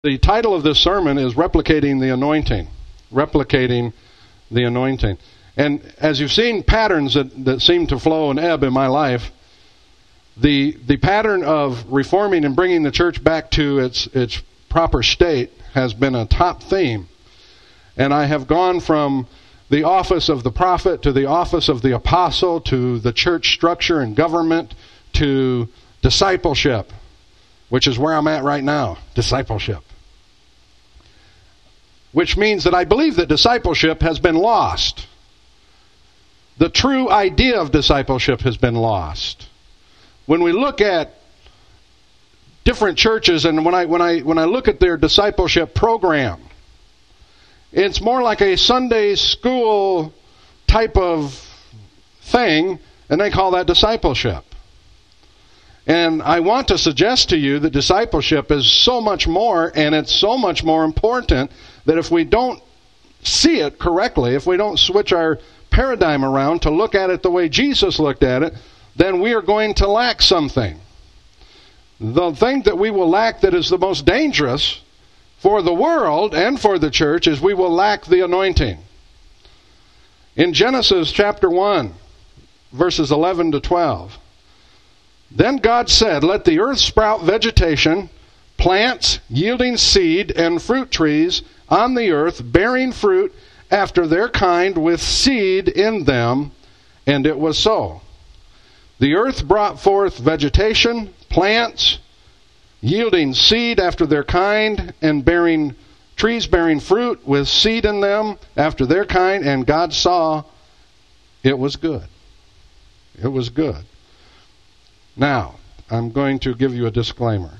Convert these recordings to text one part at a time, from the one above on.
The title of this sermon is Replicating the Anointing. Replicating the Anointing. And as you've seen patterns that seem to flow and ebb in my life, the pattern of reforming and bringing the church back to its proper state has been a top theme. And I have gone from the office of the prophet to the office of the apostle to the church structure and government to discipleship, which is where I'm at right now, discipleship. Which means that I believe that discipleship has been lost. The true idea of discipleship has been lost. When we look at different churches, and when I look at their discipleship program, it's more like a Sunday school type of thing, and they call that discipleship. And I want to suggest to you that discipleship is so much more, and it's so much more important, that if we don't see it correctly, if we don't switch our paradigm around to look at it the way Jesus looked at it, then we are going to lack something. The thing that we will lack that is the most dangerous for the world and for the church is we will lack the anointing. In Genesis chapter 1, verses 11 to 12, "Then God said, 'Let the earth sprout vegetation, plants yielding seed, and fruit trees on the earth, bearing fruit after their kind with seed in them.' And it was so. The earth brought forth vegetation, plants, yielding seed after their kind, and trees bearing fruit with seed in them after their kind, and God saw it was good." It was good. Now, I'm going to give you a disclaimer.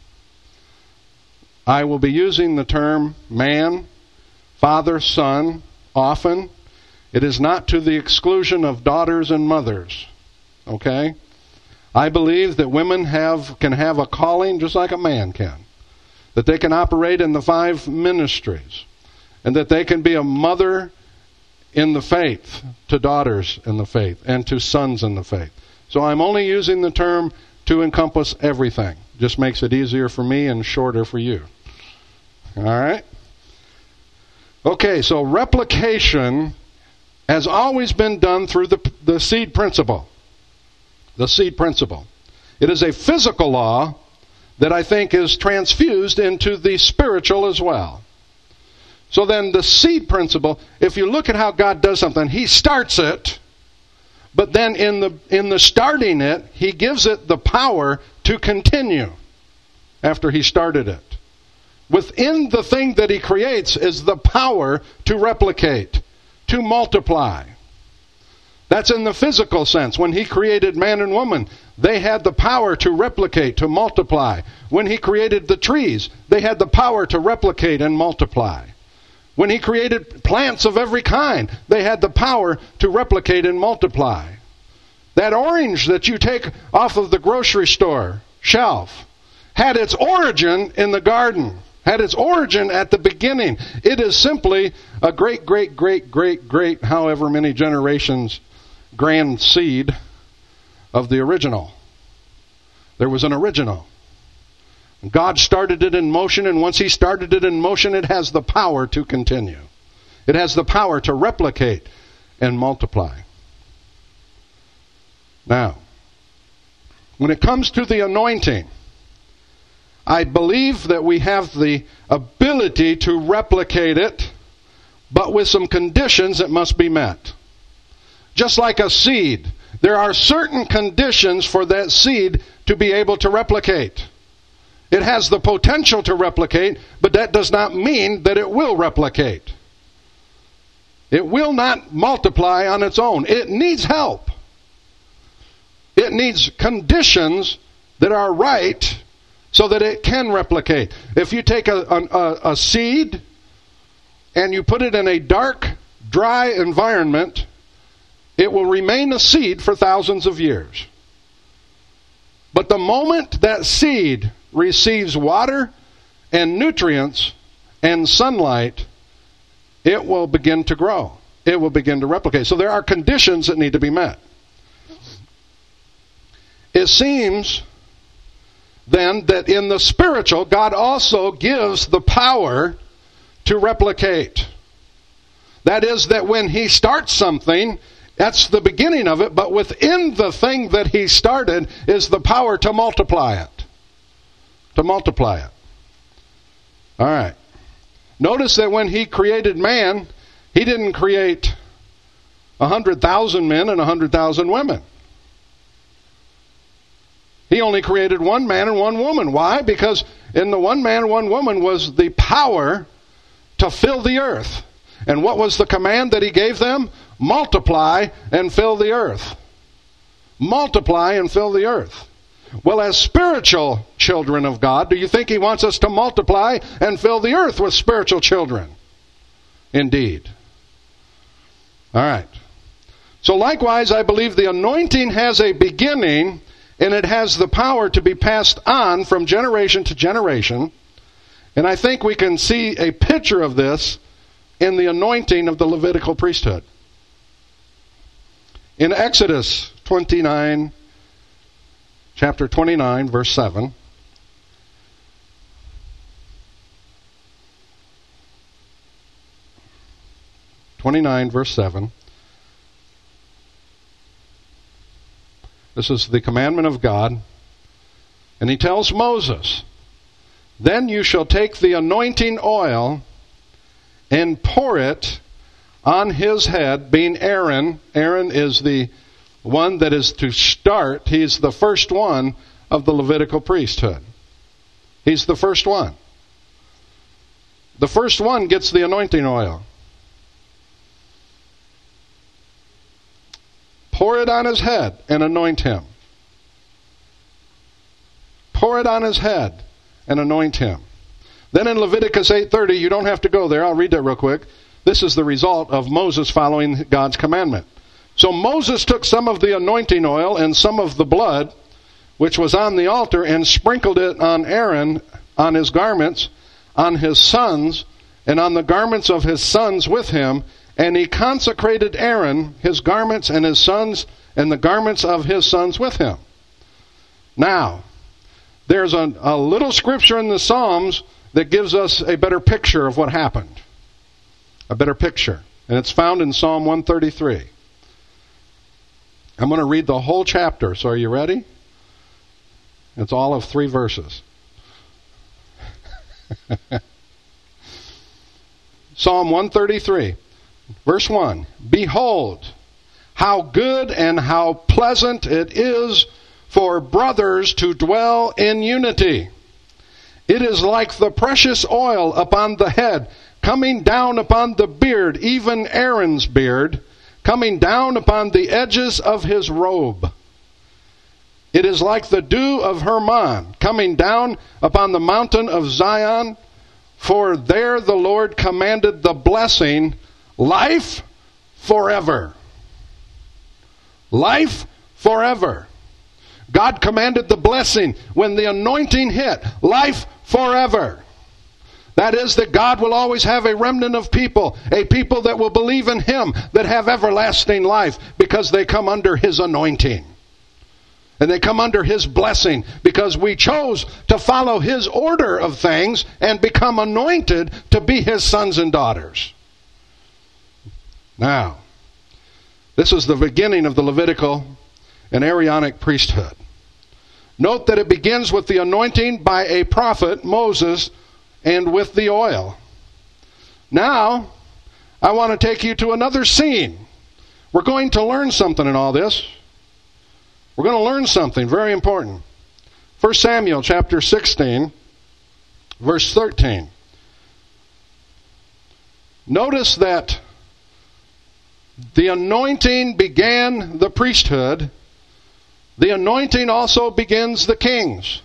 I will be using the term man, father, son often. It is not to the exclusion of daughters and mothers. Okay? I believe that women can have a calling just like a man can. That they can operate in the 5 ministries. And that they can be a mother in the faith to daughters in the faith and to sons in the faith. So I'm only using the term to encompass everything. Just makes it easier for me and shorter for you. All right? Okay, so replication has always been done through the seed principle. The seed principle. It is a physical law that I think is transfused into the spiritual as well. So then the seed principle, if you look at how God does something, He starts it, but then in the starting it, He gives it the power to continue after He started it. Within the thing that He creates is the power to replicate, to multiply. That's in the physical sense. When He created man and woman, they had the power to replicate, to multiply. When He created the trees, they had the power to replicate and multiply. When He created plants of every kind, they had the power to replicate and multiply. That orange that you take off of the grocery store shelf had its origin in the garden, had its origin at the beginning. It is simply a great, however many generations grand seed of the original. There was an original. God started it in motion, and once He started it in motion, it has the power to continue. It has the power to replicate and multiply. Now, when it comes to the anointing, I believe that we have the ability to replicate it, but with some conditions that must be met. Just like a seed, there are certain conditions for that seed to be able to replicate. It has the potential to replicate, but that does not mean that it will replicate. It will not multiply on its own. It needs help. It needs conditions that are right so that it can replicate. If you take a seed and you put it in a dark, dry environment, it will remain a seed for thousands of years. But the moment that seed receives water and nutrients and sunlight, it will begin to grow. It will begin to replicate. So there are conditions that need to be met. It seems then that in the spiritual, God also gives the power to replicate. That is, that when He starts something, that's the beginning of it, but within the thing that He started is the power to multiply it. To multiply it. All right. Notice that when He created man, He didn't create 100,000 men and 100,000 women. He only created one man and one woman. Why? Because in the one man and one woman was the power to fill the earth. And what was the command that He gave them? Multiply and fill the earth. Multiply and fill the earth. Well, as spiritual children of God, do you think He wants us to multiply and fill the earth with spiritual children? Indeed. All right. So likewise, I believe the anointing has a beginning, and it has the power to be passed on from generation to generation. And I think we can see a picture of this in the anointing of the Levitical priesthood. In Exodus 29, chapter 29, verse 7. Verse 7. This is the commandment of God. And He tells Moses, "Then you shall take the anointing oil and pour it on his head," being Aaron. Aaron is the one that is to start. He's the first one of the Levitical priesthood. He's the first one. The first one gets the anointing oil. Pour it on his head and anoint him. Pour it on his head and anoint him. Then in Leviticus 8:30, you don't have to go there. I'll read that real quick. This is the result of Moses following God's commandment. "So Moses took some of the anointing oil and some of the blood, which was on the altar, and sprinkled it on Aaron, on his garments, on his sons, and on the garments of his sons with him. And he consecrated Aaron, his garments, and his sons, and the garments of his sons with him." Now, there's a little scripture in the Psalms that gives us a better picture of what happened. A better picture. And it's found in Psalm 133. I'm going to read the whole chapter, so are you ready? It's all of 3 verses. Psalm 133. Verse 1, "Behold, how good and how pleasant it is for brothers to dwell in unity. It is like the precious oil upon the head, coming down upon the beard, even Aaron's beard, coming down upon the edges of his robe. It is like the dew of Hermon, coming down upon the mountain of Zion, for there the Lord commanded the blessing, life forever." Life forever. God commanded the blessing when the anointing hit. Life forever. That is, that God will always have a remnant of people, a people that will believe in Him, that have everlasting life because they come under His anointing. And they come under His blessing because we chose to follow His order of things and become anointed to be His sons and daughters. Now, this is the beginning of the Levitical and Aaronic priesthood. Note that it begins with the anointing by a prophet, Moses, and with the oil. Now, I want to take you to another scene. We're going to learn something in all this. We're going to learn something very important. 1 Samuel chapter 16, verse 13. Notice that the anointing began the priesthood. The anointing also begins the kings.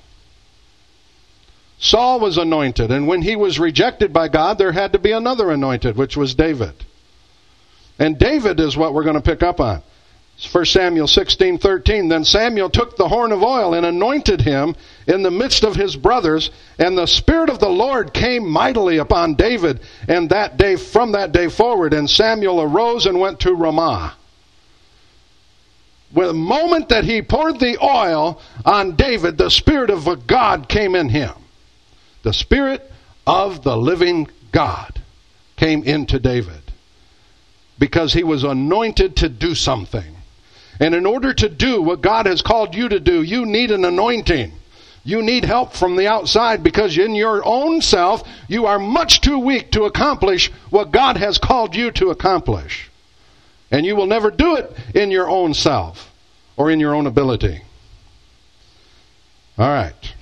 Saul was anointed, and when he was rejected by God, there had to be another anointed, which was David. And David is what we're going to pick up on. 1 Samuel 16:13. "Then Samuel took the horn of oil and anointed him in the midst of his brothers, and the Spirit of the Lord came mightily upon David, and from that day forward, and Samuel arose and went to Ramah." the moment that he poured the oil on David, the Spirit of God came in him. The Spirit of the living God came into David because he was anointed to do something. And in order to do what God has called you to do, you need an anointing. You need help from the outside because in your own self, you are much too weak to accomplish what God has called you to accomplish. And you will never do it in your own self or in your own ability. All right.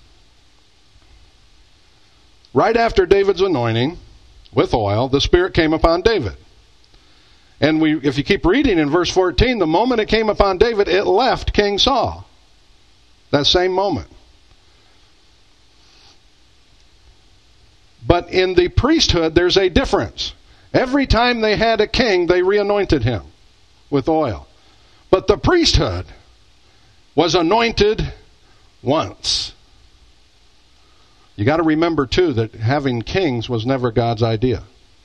Right after David's anointing with oil, the Spirit came upon David. And if you keep reading in verse 14, the moment it came upon David, it left King Saul. That same moment. But in the priesthood, there's a difference. Every time they had a king, they re-anointed him with oil. But the priesthood was anointed once. You got to remember, too, that having kings was never God's idea.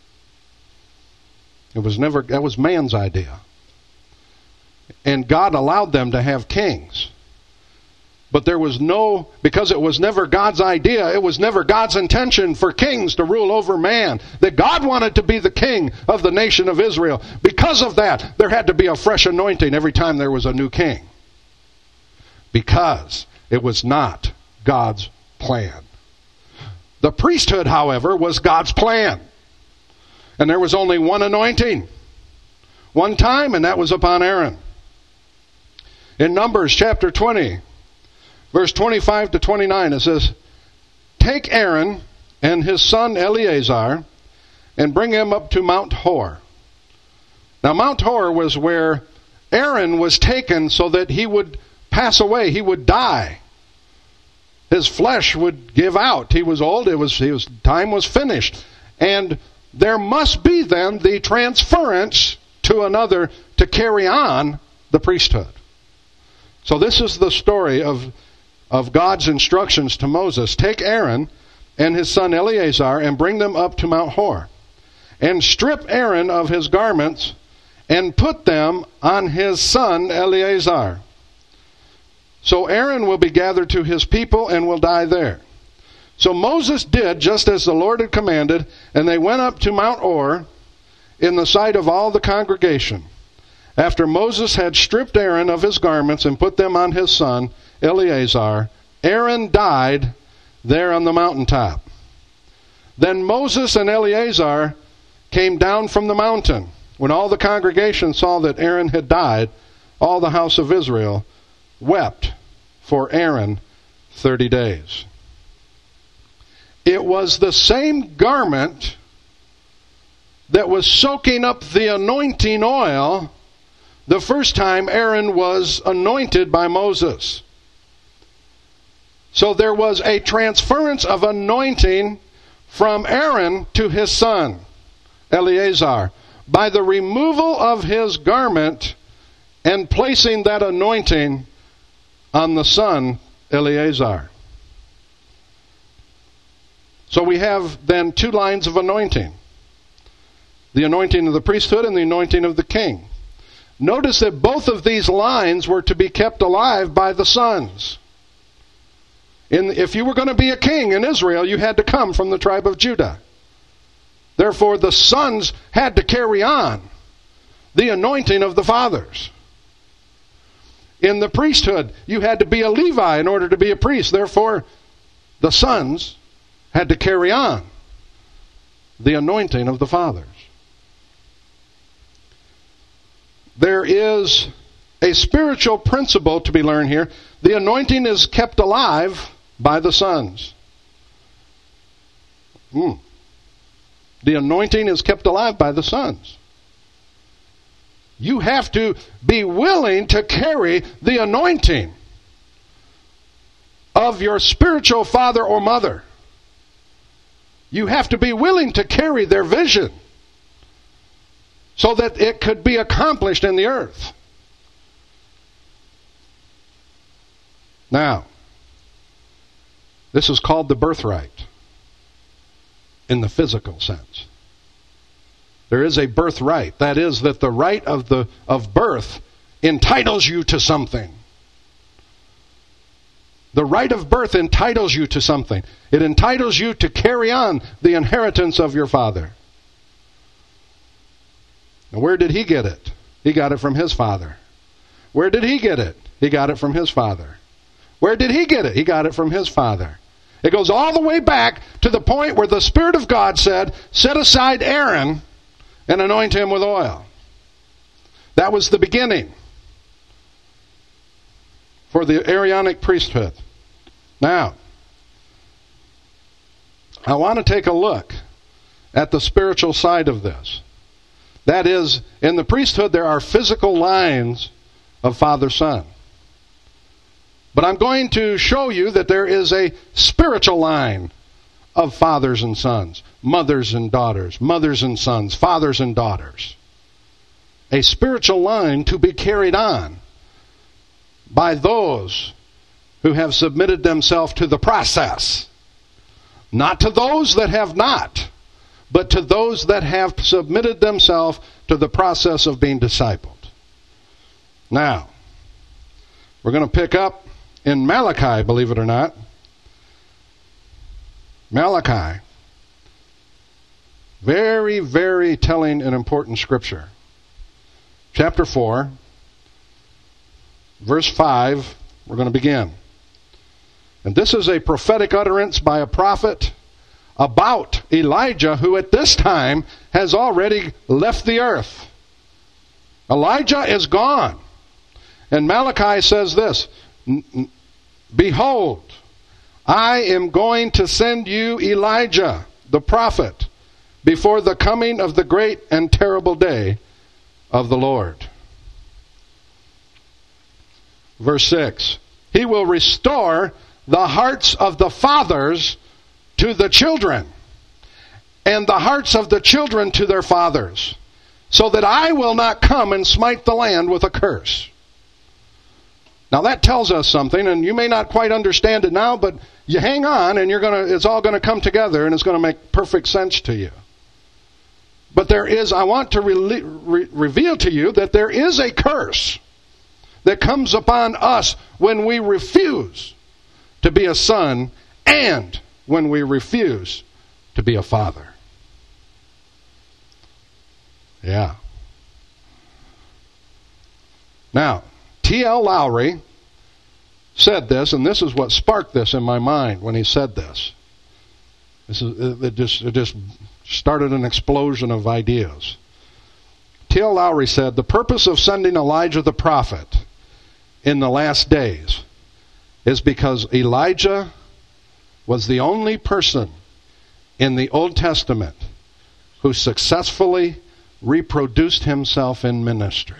That was man's idea. And God allowed them to have kings. But because it was never God's idea, it was never God's intention for kings to rule over man. That God wanted to be the king of the nation of Israel. Because of that, there had to be a fresh anointing every time there was a new king. Because it was not God's plan. The priesthood, however, was God's plan. And there was only one anointing. One time, and that was upon Aaron. In Numbers chapter 20, verse 25 to 29, it says, "Take Aaron and his son Eleazar and bring him up to Mount Hor." Now Mount Hor was where Aaron was taken so that he would pass away. He would die. His flesh would give out. He was old. Time was finished. And there must be then the transference to another to carry on the priesthood. So this is the story of God's instructions to Moses. "Take Aaron and his son Eleazar and bring them up to Mount Hor. And strip Aaron of his garments and put them on his son Eleazar. So Aaron will be gathered to his people and will die there." So Moses did just as the Lord had commanded, and they went up to Mount Hor in the sight of all the congregation. After Moses had stripped Aaron of his garments and put them on his son Eleazar, Aaron died there on the mountaintop. Then Moses and Eleazar came down from the mountain. When all the congregation saw that Aaron had died, all the house of Israel wept for Aaron 30 days. It was the same garment that was soaking up the anointing oil the first time Aaron was anointed by Moses. So there was a transference of anointing from Aaron to his son, Eleazar, by the removal of his garment and placing that anointing on the son, Eleazar. So we have then two lines of anointing. The anointing of the priesthood and the anointing of the king. Notice that both of these lines were to be kept alive by the sons. If you were going to be a king in Israel, you had to come from the tribe of Judah. Therefore, the sons had to carry on the anointing of the fathers. In the priesthood, you had to be a Levi in order to be a priest. Therefore, the sons had to carry on the anointing of the fathers. There is a spiritual principle to be learned here. The anointing is kept alive by the sons. The anointing is kept alive by the sons. You have to be willing to carry the anointing of your spiritual father or mother. You have to be willing to carry their vision so that it could be accomplished in the earth. Now, this is called the birthright in the physical sense. There is a birthright. That is, that the right of birth entitles you to something. The right of birth entitles you to something. It entitles you to carry on the inheritance of your father. Now, where did he get it? He got it from his father. Where did he get it? He got it from his father. Where did he get it? He got it from his father. It goes all the way back to the point where the Spirit of God said, set aside Aaron and anoint him with oil. That was the beginning for the Aaronic priesthood. Now, I want to take a look at the spiritual side of this. That is, in the priesthood there are physical lines of father-son. But I'm going to show you that there is a spiritual line of fathers and sons, mothers and daughters, mothers and sons, fathers and daughters. A spiritual line to be carried on by those who have submitted themselves to the process. Not to those that have not, but to those that have submitted themselves to the process of being discipled. Now, we're going to pick up in Malachi, believe it or not. Malachi. Very, very telling and important scripture. Chapter 4, verse 5, we're going to begin. And this is a prophetic utterance by a prophet about Elijah, who at this time has already left the earth. Elijah is gone. And Malachi says this, behold, I am going to send you Elijah, the prophet, before the coming of the great and terrible day of the Lord. Verse 6, he will restore the hearts of the fathers to the children, and the hearts of the children to their fathers, so that I will not come and smite the land with a curse. Now that tells us something, and you may not quite understand it now, but you hang on, and it's all going to come together, and it's going to make perfect sense to you. But I want to reveal to you that there is a curse that comes upon us when we refuse to be a son and when we refuse to be a father. Yeah. Now, T.L. Lowry said this, and this is what sparked this in my mind when he said this. It just started an explosion of ideas. T.L. Lowry said, the purpose of sending Elijah the prophet in the last days is because Elijah was the only person in the Old Testament who successfully reproduced himself in ministry.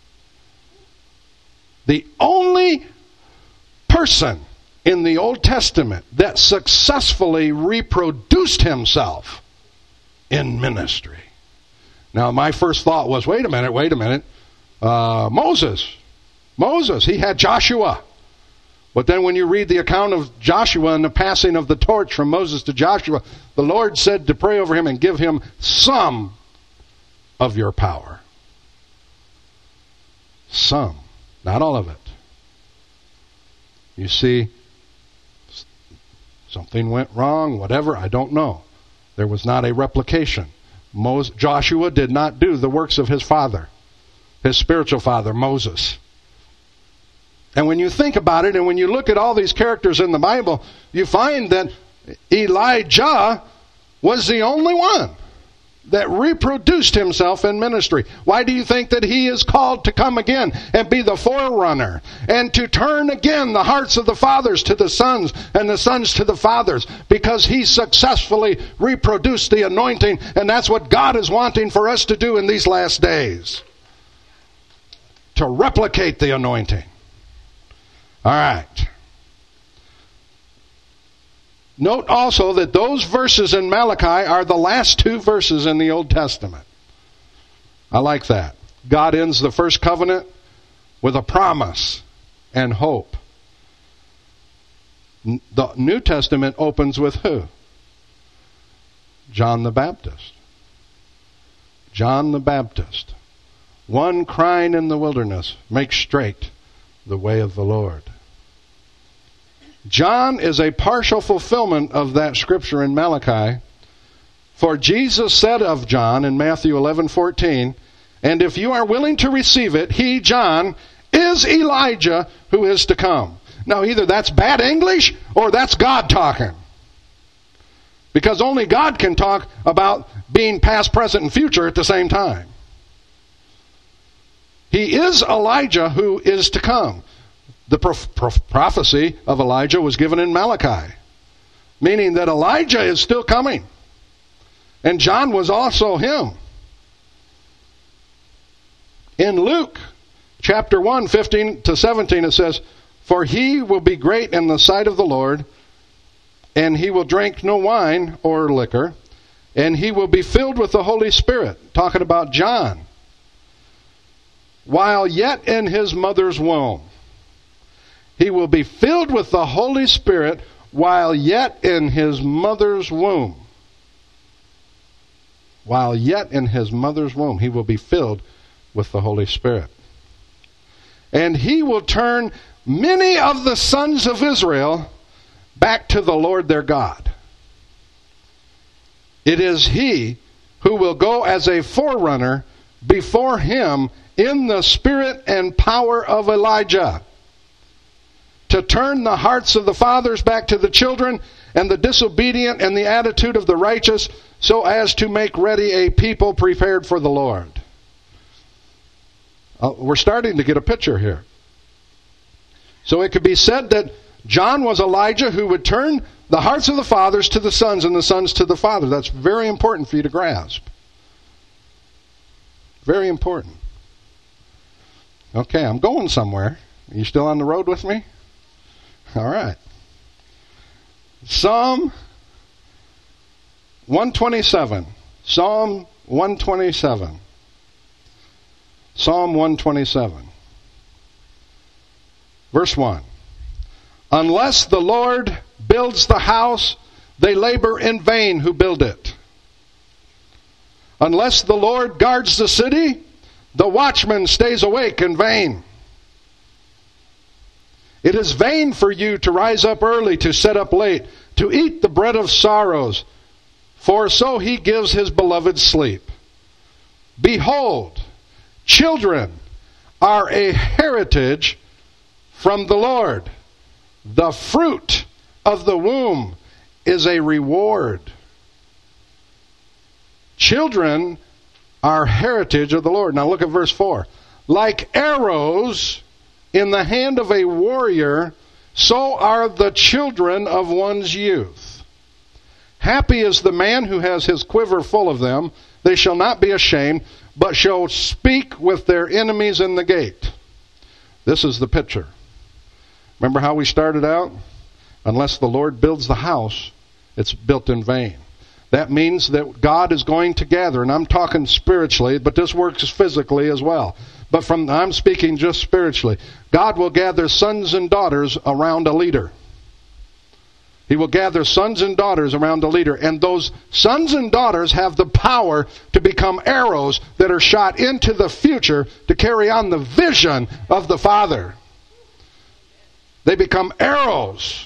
The only person in the Old Testament that successfully reproduced himself in ministry. Now, my first thought was, wait a minute. Moses, he had Joshua. But then when you read the account of Joshua and the passing of the torch from Moses to Joshua, the Lord said to pray over him and give him some of your power. Some, not all of it. You see, something went wrong, whatever, I don't know. There was not a replication. Joshua did not do the works of his father, his spiritual father, Moses. And when you think about it, and when you look at all these characters in the Bible, you find that Elijah was the only one that reproduced himself in ministry. Why do you think that he is called to come again and be the forerunner and to turn again the hearts of the fathers to the sons and the sons to the fathers? Because he successfully reproduced the anointing, and that's what God is wanting for us to do in these last days. To replicate the anointing. All right. Note also that those verses in Malachi are the last two verses in the Old Testament. I like that. God ends the first covenant with a promise and hope. The New Testament opens with who? John the Baptist. John the Baptist One crying in the wilderness, make straight the way of the Lord. John is a partial fulfillment of that scripture in Malachi. For Jesus said of John in Matthew 11:14, and if you are willing to receive it, he, John, is Elijah who is to come. Now either that's bad English or that's God talking. Because only God can talk about being past, present, and future at the same time. He is Elijah who is to come. The prophecy of Elijah was given in Malachi, meaning that Elijah is still coming. And John was also him. In Luke chapter 1, 15 to 17, it says, for he will be great in the sight of the Lord, and he will drink no wine or liquor, and he will be filled with the Holy Spirit. Talking about John. While yet in his mother's womb. He will be filled with the Holy Spirit while yet in his mother's womb. While yet in his mother's womb, he will be filled with the Holy Spirit. And he will turn many of the sons of Israel back to the Lord their God. It is he who will go as a forerunner before him in the spirit and power of Elijah, to turn the hearts of the fathers back to the children, and the disobedient and the attitude of the righteous, so as to make ready a people prepared for the Lord. We're starting to get a picture here. So it could be said that John was Elijah who would turn the hearts of the fathers to the sons and the sons to the fathers. That's very important for you to grasp. Very important. Okay, I'm going somewhere. Are you still on the road with me? All right. Psalm 127. Psalm 127. Psalm 127. Verse 1. Unless the Lord builds the house, they labor in vain who build it. Unless the Lord guards the city, the watchman stays awake in vain. It is vain for you to rise up early, to sit up late, to eat the bread of sorrows, for so he gives his beloved sleep. Behold, children are a heritage from the Lord. The fruit of the womb is a reward. Children are heritage of the Lord. Now look at verse 4. Like arrows in the hand of a warrior, so are the children of one's youth. Happy is the man who has his quiver full of them. They shall not be ashamed, but shall speak with their enemies in the gate. This is the picture. Remember how we started out? Unless the Lord builds the house, it's built in vain. That means that God is going to gather, and I'm talking spiritually, but this works physically as well. But I'm speaking just spiritually. God will gather sons and daughters around a leader. He will gather sons and daughters around a leader. And those sons and daughters have the power to become arrows that are shot into the future to carry on the vision of the Father. They become arrows.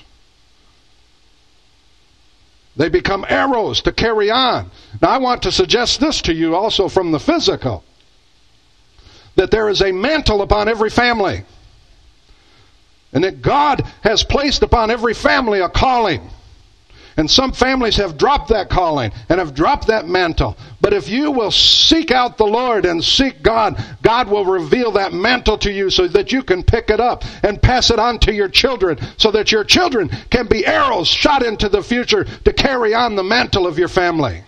They become arrows to carry on. Now I want to suggest this to you also from the physical. That there is a mantle upon every family. And that God has placed upon every family a calling. And some families have dropped that calling and have dropped that mantle. But if you will seek out the Lord and seek God, God will reveal that mantle to you so that you can pick it up and pass it on to your children so that your children can be arrows shot into the future to carry on the mantle of your family.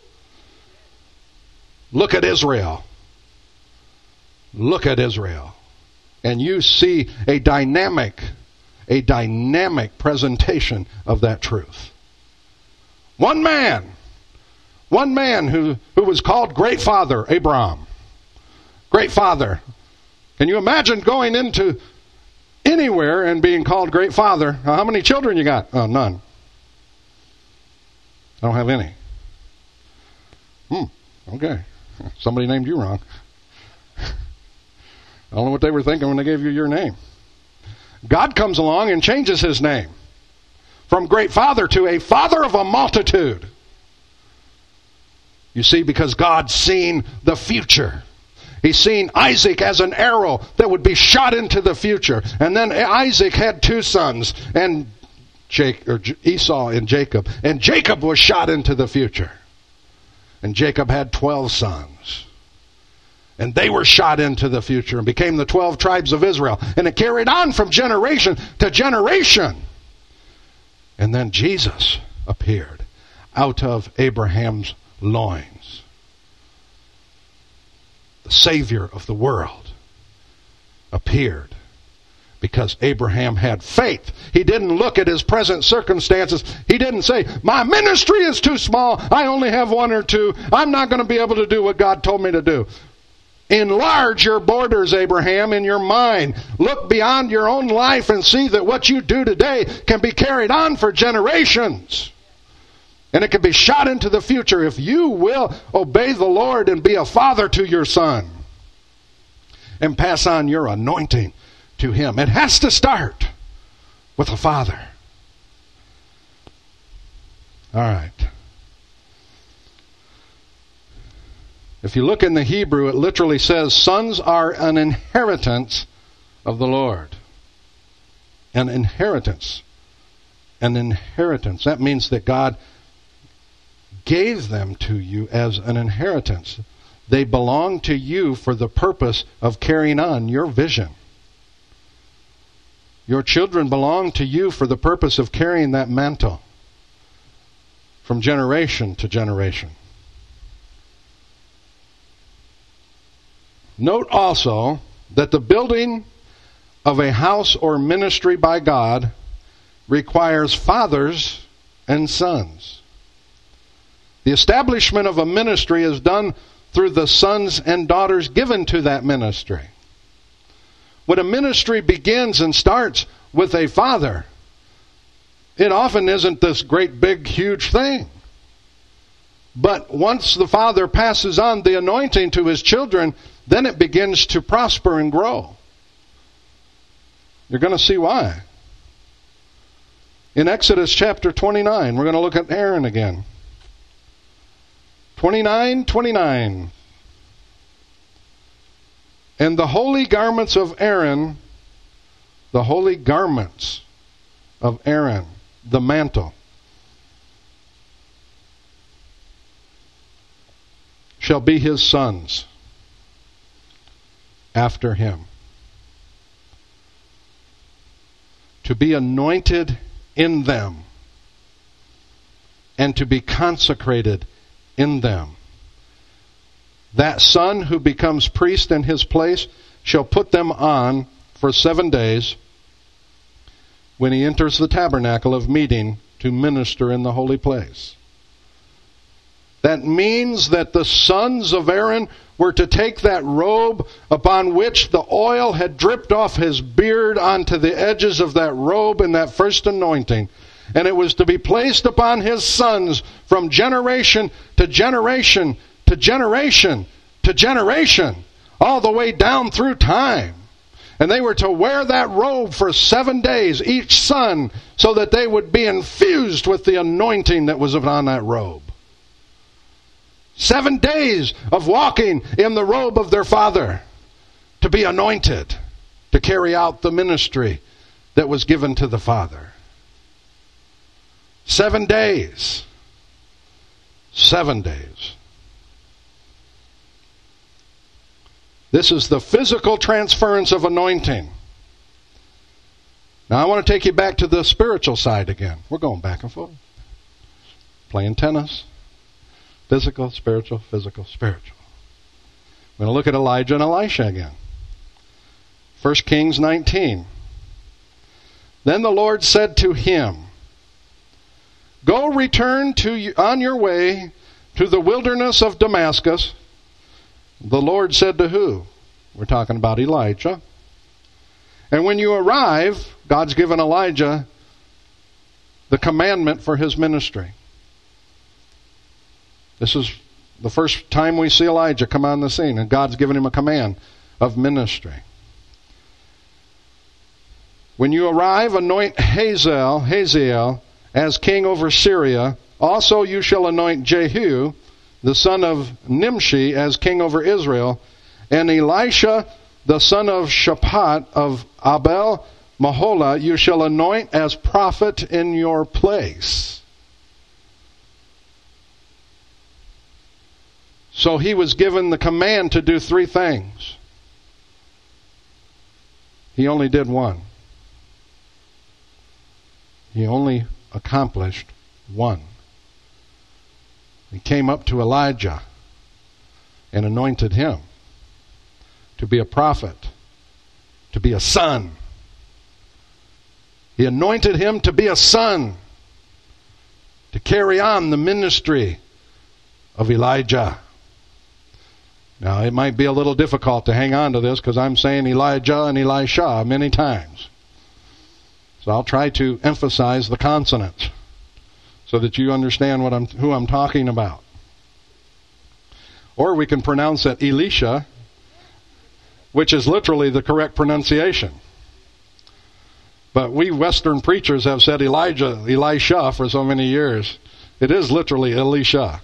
Look at Israel. Look at Israel. And you see a dynamic presentation of that truth. One man who was called Great Father, Abraham. Great Father. Can you imagine going into anywhere and being called Great Father? How many children you got? Oh, none. I don't have any. Okay. Somebody named you wrong. I don't know what they were thinking when they gave you your name. God comes along and changes his name from great father to a father of a multitude. You see, because God's seen the future. He's seen Isaac as an arrow that would be shot into the future. And then Isaac had two sons, and Esau and Jacob. And Jacob was shot into the future. And Jacob had 12 sons. And they were shot into the future and became the 12 tribes of Israel. And it carried on from generation to generation. And then Jesus appeared out of Abraham's loins. The Savior of the world appeared because Abraham had faith. He didn't look at his present circumstances. He didn't say, my ministry is too small. I only have one or two. I'm not going to be able to do what God told me to do. Enlarge your borders, Abraham, in your mind. Look beyond your own life and see that what you do today can be carried on for generations. And it can be shot into the future if you will obey the Lord and be a father to your son. And pass on your anointing to him. It has to start with a father. All right. If you look in the Hebrew, it literally says, sons are an inheritance of the Lord. An inheritance. An inheritance. That means that God gave them to you as an inheritance. They belong to you for the purpose of carrying on your vision. Your children belong to you for the purpose of carrying that mantle from generation to generation. Note also that the building of a house or ministry by God requires fathers and sons. The establishment of a ministry is done through the sons and daughters given to that ministry. When a ministry begins and starts with a father, it often isn't this great, big, huge thing. But once the father passes on the anointing to his children, then it begins to prosper and grow. You're going to see why. In Exodus chapter 29, we're going to look at Aaron again. 29:29. And the holy garments of Aaron, the holy garments of Aaron, the mantle, shall be his sons after him, to be anointed in them and to be consecrated in them. That son who becomes priest in his place shall put them on for 7 days when he enters the tabernacle of meeting to minister in the holy place. That means that the sons of Aaron were to take that robe upon which the oil had dripped off his beard onto the edges of that robe in that first anointing. And it was to be placed upon his sons from generation to generation to generation to generation, all the way down through time. And they were to wear that robe for 7 days, each son, so that they would be infused with the anointing that was upon that robe. 7 days of walking in the robe of their father to be anointed, to carry out the ministry that was given to the father. 7 days. 7 days. This is the physical transference of anointing. Now I want to take you back to the spiritual side again. We're going back and forth. Playing tennis. Physical, spiritual, physical, spiritual. We're going to look at Elijah and Elisha again. 1 Kings 19. Then the Lord said to him, go return on your way to the wilderness of Damascus. The Lord said to who? We're talking about Elijah. And when you arrive, God's given Elijah the commandment for his ministry. This is the first time we see Elijah come on the scene, and God's given him a command of ministry. When you arrive, anoint Hazael, as king over Syria. Also you shall anoint Jehu, the son of Nimshi, as king over Israel. And Elisha, the son of Shaphat of Abel Mahola, you shall anoint as prophet in your place. So he was given the command to do 3 things. He only did one. He only accomplished one. He came up to Elijah and anointed him to be a prophet, to be a son. He anointed him to be a son, to carry on the ministry of Elijah. Now, it might be a little difficult to hang on to this because I'm saying Elijah and Elisha many times. So I'll try to emphasize the consonants so that you understand who I'm talking about. Or we can pronounce it Elisha, which is literally the correct pronunciation. But we Western preachers have said Elisha for so many years. It is literally Elisha.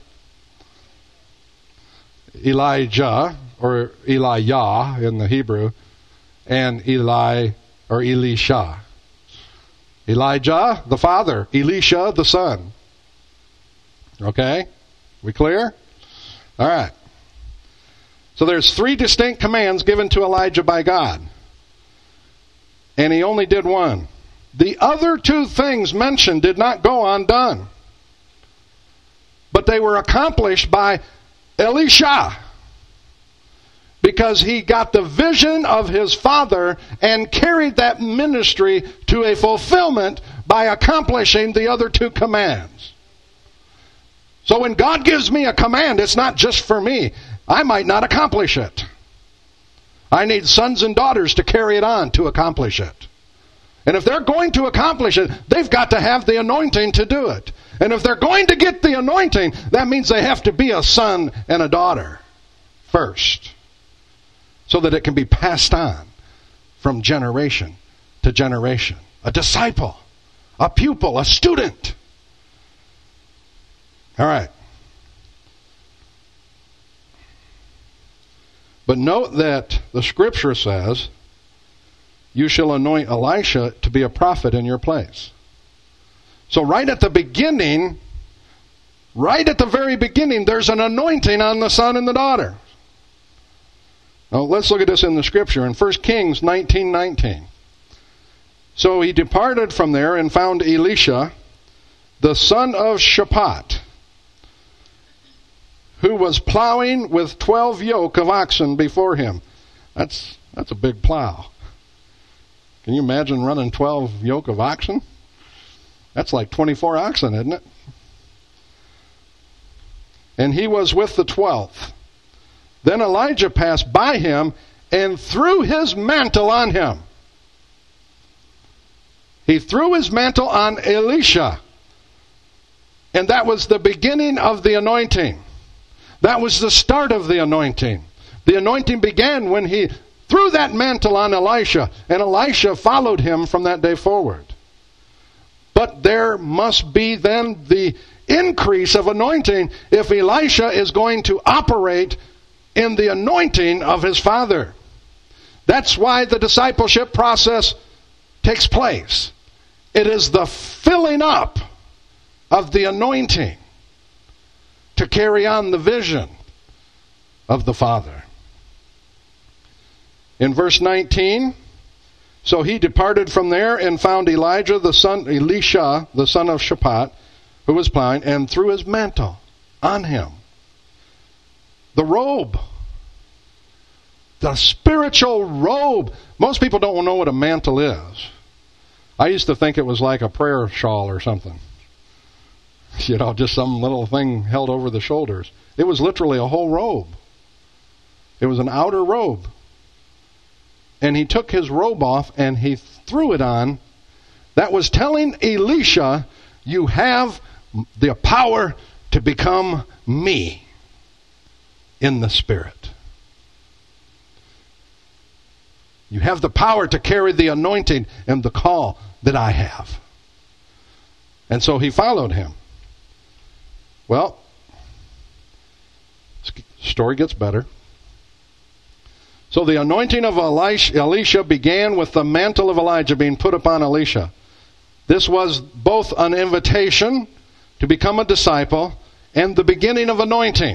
Elijah, or Elijah in the Hebrew, and Eli, or Elisha. Elijah, the father. Elisha, the son. Okay? We clear? All right. So there's 3 distinct commands given to Elijah by God. And he only did one. The other 2 things mentioned did not go undone. But they were accomplished by Elisha, because he got the vision of his father and carried that ministry to a fulfillment by accomplishing the other 2 commands. So when God gives me a command, it's not just for me. I might not accomplish it. I need sons and daughters to carry it on to accomplish it. And if they're going to accomplish it, they've got to have the anointing to do it. And if they're going to get the anointing, that means they have to be a son and a daughter first, so that it can be passed on from generation to generation. A disciple, a pupil, a student. All right. But note that the scripture says, you shall anoint Elisha to be a prophet in your place. So right at the beginning, right at the very beginning, there's an anointing on the son and the daughter. Now let's look at this in the scripture in 1 Kings 19:19. So he departed from there and found Elisha, the son of Shaphat, who was plowing with 12 yoke of oxen before him. That's a big plow. Can you imagine running 12 yoke of oxen? That's like 24 oxen, isn't it? And he was with the 12th. Then Elijah passed by him and threw his mantle on him. He threw his mantle on Elisha. And that was the beginning of the anointing. That was the start of the anointing. The anointing began when he threw that mantle on Elisha, and Elisha followed him from that day forward. But there must be then the increase of anointing if Elisha is going to operate in the anointing of his father. That's why the discipleship process takes place. It is the filling up of the anointing to carry on the vision of the Father. In verse 19, so he departed from there and found Elisha, the son of Shaphat, who was plowing, and threw his mantle on him. The robe. The spiritual robe. Most people don't know what a mantle is. I used to think it was like a prayer shawl or something. You know, just some little thing held over the shoulders. It was literally a whole robe. It was an outer robe. And he took his robe off and he threw it on. That was telling Elisha, you have the power to become me in the Spirit. You have the power to carry the anointing and the call that I have. And so he followed him. Well, story gets better. So the anointing of Elisha began with the mantle of Elijah being put upon Elisha. This was both an invitation to become a disciple and the beginning of anointing.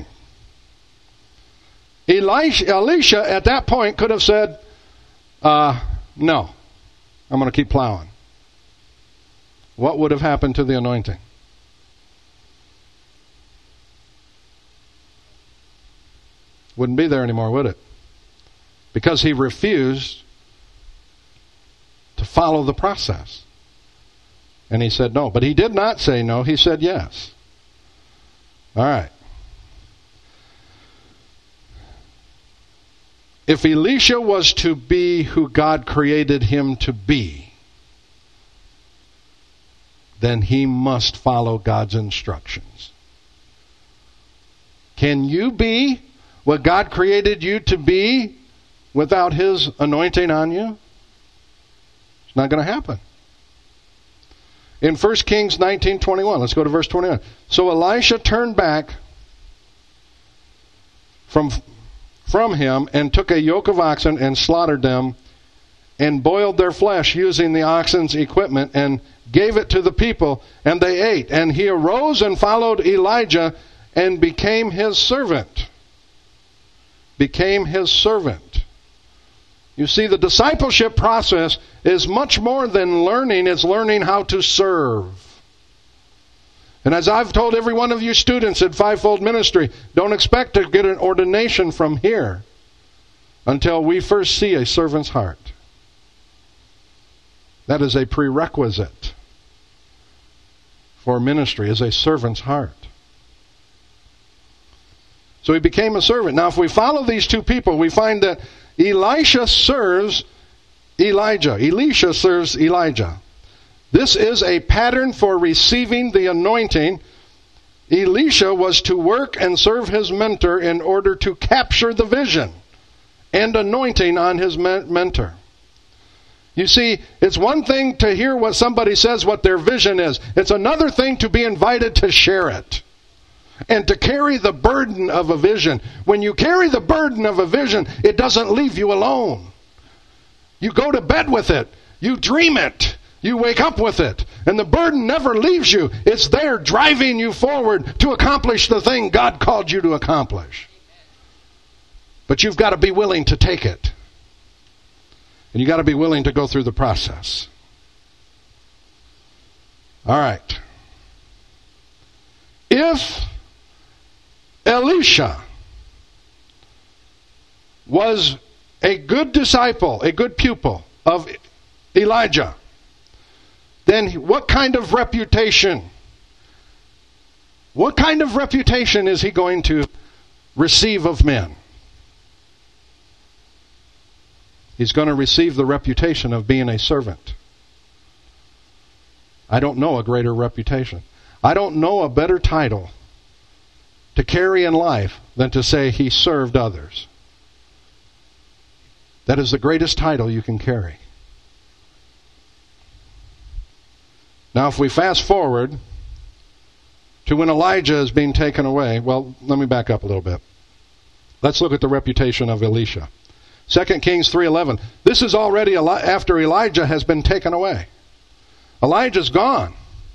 Elisha at that point could have said, no, I'm going to keep plowing. What would have happened to the anointing? Wouldn't be there anymore, would it? Because he refused to follow the process. And he said no. But he did not say no. He said yes. All right. If Elisha was to be who God created him to be, then he must follow God's instructions. Can you be what God created you to be without his anointing on you? It's not going to happen. In 1 Kings 19:21, let's go to verse 21. So Elisha turned back from him and took a yoke of oxen and slaughtered them and boiled their flesh using the oxen's equipment and gave it to the people, and they ate. And he arose and followed Elijah and became his servant. Became his servant. You see, the discipleship process is much more than learning. It's learning how to serve. And as I've told every one of you students at Fivefold Ministry, don't expect to get an ordination from here until we first see a servant's heart. That is a prerequisite for ministry, is a servant's heart. So he became a servant. Now, if we follow these two people, we find that Elisha serves Elijah. Elisha serves Elijah. This is a pattern for receiving the anointing. Elisha was to work and serve his mentor in order to capture the vision and anointing on his mentor. You see, it's one thing to hear what somebody says, what their vision is. It's another thing to be invited to share it and to carry the burden of a vision. When you carry the burden of a vision, it doesn't leave you alone. You go to bed with it. You dream it. You wake up with it. And the burden never leaves you. It's there driving you forward to accomplish the thing God called you to accomplish. But you've got to be willing to take it. And you've got to be willing to go through the process. All right. If Elisha was a good disciple, a good pupil of Elijah, then what kind of reputation is he going to receive of men? He's going to receive the reputation of being a servant. I don't know a greater reputation. I don't know a better title to carry in life than to say he served others. That is the greatest title you can carry. Now, if we fast forward to when Elijah is being taken away, well, let me back up a little bit. Let's look at the reputation of Elisha. 2 Kings 3:11. This is already after Elijah has been taken away. Elijah's gone.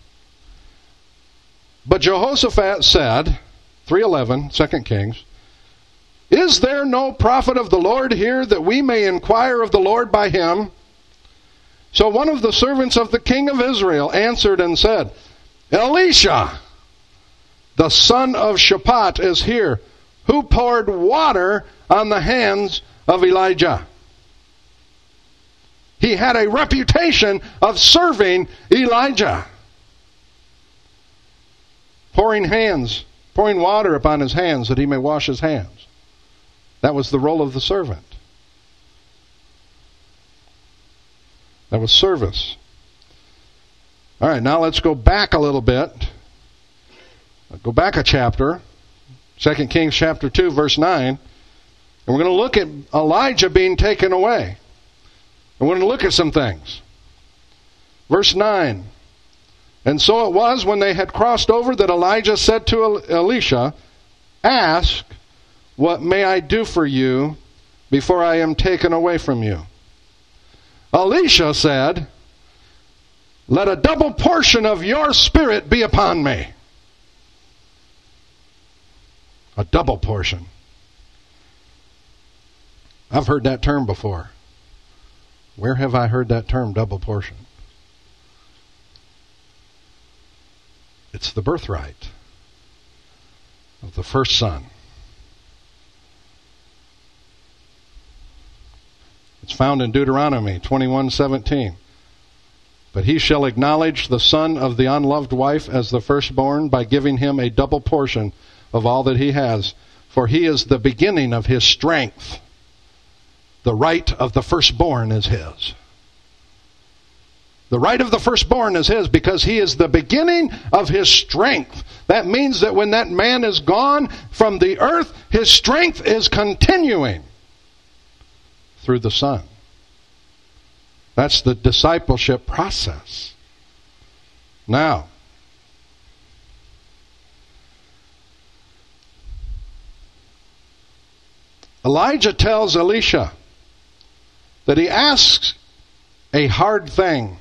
But Jehoshaphat said, 3:11, 2 Kings, "Is there no prophet of the Lord here that we may inquire of the Lord by him?" So one of the servants of the king of Israel answered and said, "Elisha, the son of Shaphat, is here, who poured water on the hands of Elijah." He had a reputation of serving Elijah. Pouring water upon his hands that he may wash his hands. That was the role of the servant. That was service. All right, now let's go back a little bit. Go back a chapter. 2 Kings chapter 2, verse 9. And we're going to look at Elijah being taken away. I want to look at some things. Verse 9. And so it was when they had crossed over that Elijah said to Elisha, ask, what may I do for you before I am taken away from you? Elisha said, let a double portion of your spirit be upon me. A double portion. I've heard that term before. Where have I heard that term, double portion? It's the birthright of the first son. It's found in Deuteronomy 21:17. But he shall acknowledge the son of the unloved wife as the firstborn by giving him a double portion of all that he has. For he is the beginning of his strength. The right of the firstborn is his. The right of the firstborn is his because he is the beginning of his strength. That means that when that man is gone from the earth, his strength is continuing through the son. That's the discipleship process. Now, Elijah tells Elisha that he asks a hard thing.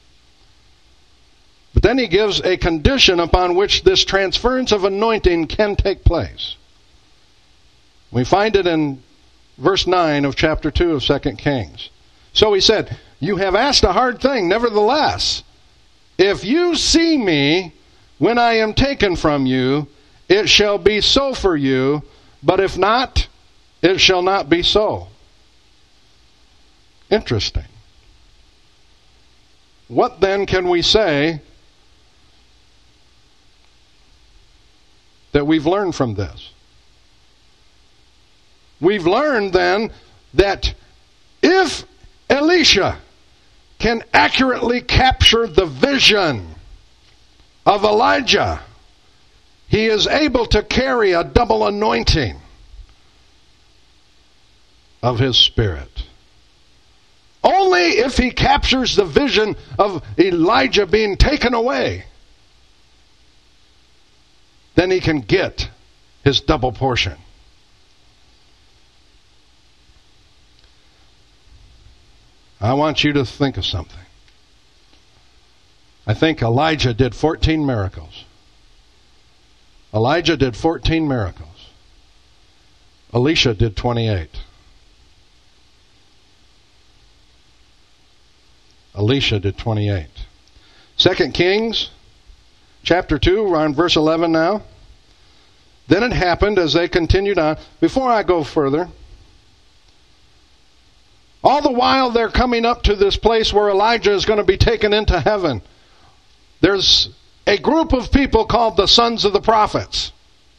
But then he gives a condition upon which this transference of anointing can take place. We find it in verse 9 of chapter 2 of 2 Kings. So he said, you have asked a hard thing. Nevertheless, if you see me when I am taken from you, it shall be so for you. But if not, it shall not be so. Interesting. What then can we say that we've learned from this? We've learned then that if Elisha can accurately capture the vision of Elijah, he is able to carry a double anointing of his spirit. Only if he captures the vision of Elijah being taken away, then he can get his double portion. I want you to think of something. I think Elijah did 14 miracles. Elijah did 14 miracles. Elisha did 28. Elisha did 28. 2 Kings chapter 2, we're on verse 11 now. Then it happened as they continued on. Before I go further, all the while they're coming up to this place where Elijah is going to be taken into heaven, there's a group of people called the sons of the prophets.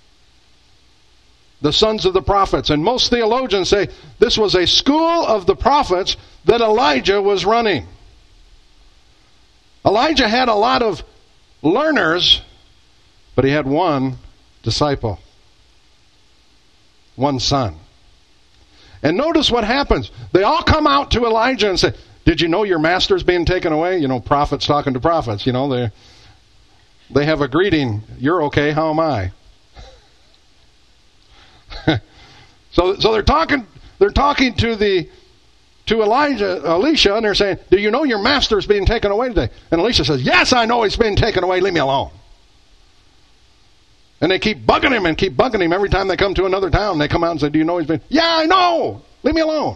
The sons of the prophets. And most theologians say this was a school of the prophets that Elijah was running. Elijah had a lot of learners, but he had one disciple. One son. And notice what happens. They all come out to Elijah and say, did you know your master's being taken away? You know, prophets talking to prophets. You know, they have a greeting. You're okay, how am I? So they're talking to Elisha, and they're saying, do you know your master's being taken away today? And Elisha says, yes, I know he's being taken away. Leave me alone. And they keep bugging him every time they come to another town. They come out and say, do you know he's been? Yeah, I know. Leave me alone.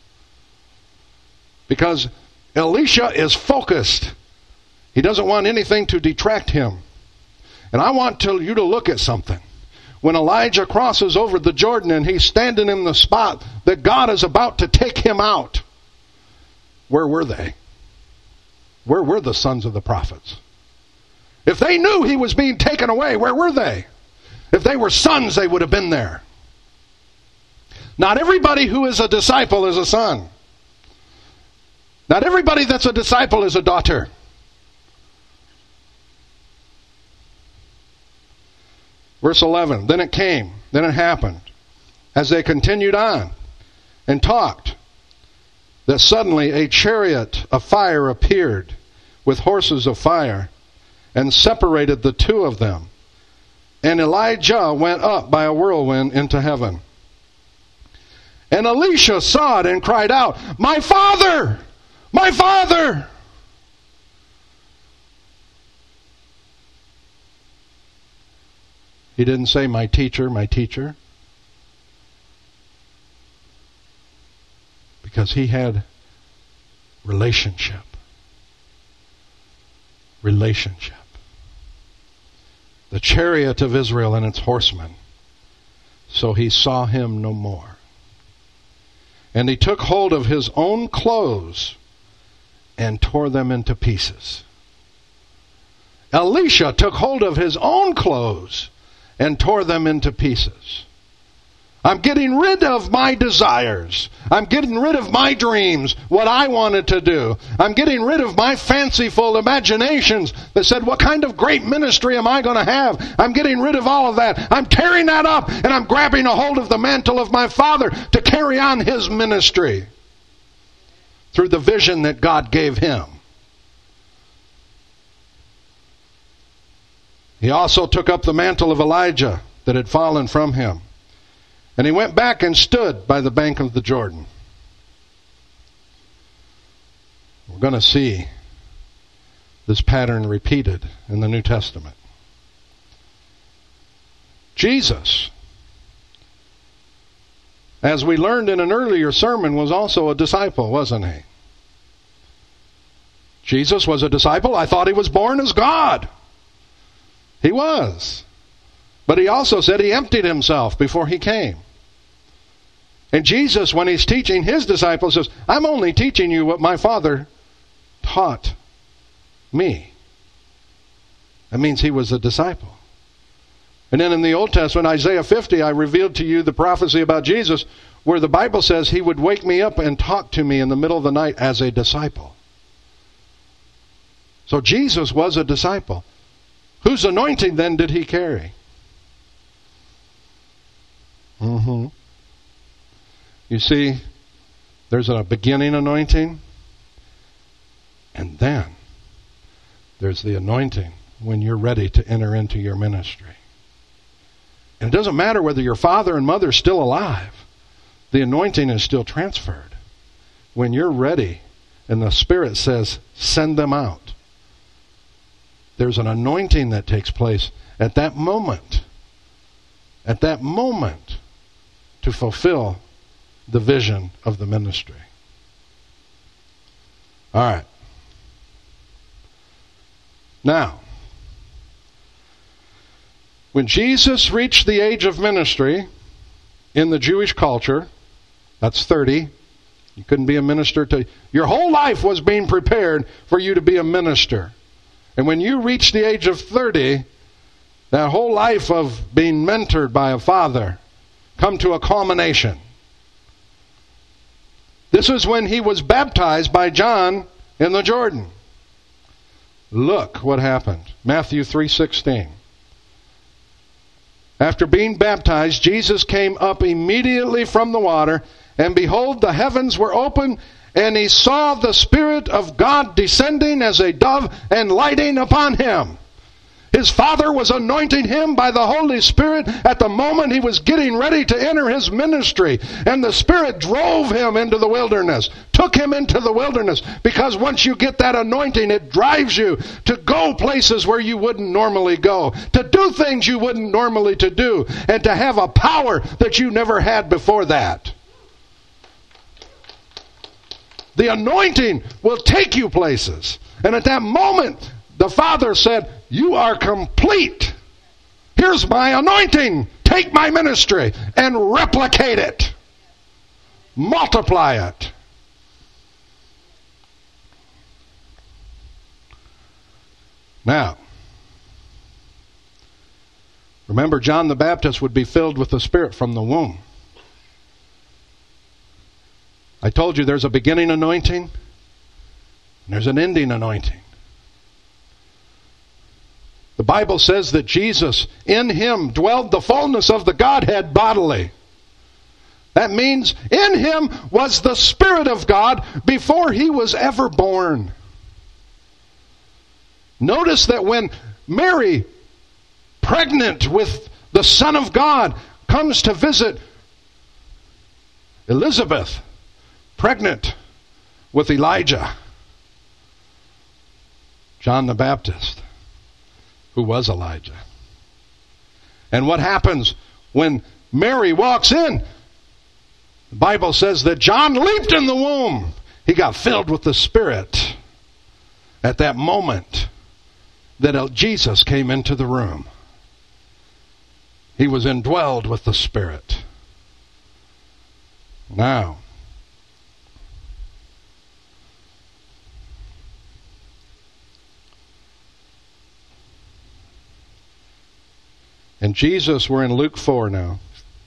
Because Elisha is focused. He doesn't want anything to detract him. And I want you to look at something. When Elijah crosses over the Jordan and he's standing in the spot that God is about to take him out, where were they? Where were the sons of the prophets? If they knew he was being taken away, where were they? If they were sons, they would have been there. Not everybody who is a disciple is a son. Not everybody that's a disciple is a daughter. Verse 11, then it happened, as they continued on and talked, that suddenly a chariot of fire appeared with horses of fire and separated the two of them. And Elijah went up by a whirlwind into heaven. And Elisha saw it and cried out, "My father! My father!" He didn't say, "My teacher, my teacher." Because he had relationship. Relationship. The chariot of Israel and its horsemen. So he saw him no more. And he took hold of his own clothes and tore them into pieces. Elisha took hold of his own clothes and tore them into pieces. I'm getting rid of my desires. I'm getting rid of my dreams, what I wanted to do. I'm getting rid of my fanciful imaginations that said, what kind of great ministry am I going to have? I'm getting rid of all of that. I'm tearing that up, and I'm grabbing a hold of the mantle of my Father to carry on His ministry through the vision that God gave him. He also took up the mantle of Elijah that had fallen from him. And he went back and stood by the bank of the Jordan. We're going to see this pattern repeated in the New Testament. Jesus, as we learned in an earlier sermon, was also a disciple, wasn't he? Jesus was a disciple. I thought he was born as God. He was. But he also said he emptied himself before he came. And Jesus, when he's teaching his disciples, says, I'm only teaching you what my Father taught me. That means he was a disciple. And then in the Old Testament, Isaiah 50, I revealed to you the prophecy about Jesus, where the Bible says he would wake me up and talk to me in the middle of the night as a disciple. So Jesus was a disciple. Whose anointing then did he carry? You see, there's a beginning anointing, and then there's the anointing when you're ready to enter into your ministry. And it doesn't matter whether your father and mother are still alive. The anointing is still transferred. When you're ready and the Spirit says, send them out, there's an anointing that takes place at that moment. At that moment, to fulfill the vision of the ministry. All right. Now, when Jesus reached the age of ministry in the Jewish culture, that's 30. You couldn't be a minister to... Your whole life was being prepared for you to be a minister. And when you reach the age of 30, that whole life of being mentored by a father come to a culmination. This is when he was baptized by John in the Jordan. Look what happened. Matthew 3:16. After being baptized, Jesus came up immediately from the water, and behold, the heavens were open, and he saw the Spirit of God descending as a dove and lighting upon him. His Father was anointing him by the Holy Spirit at the moment he was getting ready to enter his ministry. And the Spirit drove him into the wilderness, took him into the wilderness, because once you get that anointing, it drives you to go places where you wouldn't normally go, to do things you wouldn't normally to do, and to have a power that you never had before that. The anointing will take you places. And at that moment, the Father said, you are complete. Here's my anointing. Take my ministry and replicate it. Multiply it. Now, remember, John the Baptist would be filled with the Spirit from the womb. I told you there's a beginning anointing and there's an ending anointing. The Bible says that Jesus, in him dwelled the fullness of the Godhead bodily. That means in him was the Spirit of God before he was ever born. Notice that when Mary, pregnant with the Son of God, comes to visit Elizabeth, pregnant with Elijah, John the Baptist, who was Elijah. And what happens when Mary walks in? The Bible says that John leaped in the womb. He got filled with the Spirit at that moment that Jesus came into the room. He was indwelled with the Spirit. Now, and Jesus, we're in Luke 4 now.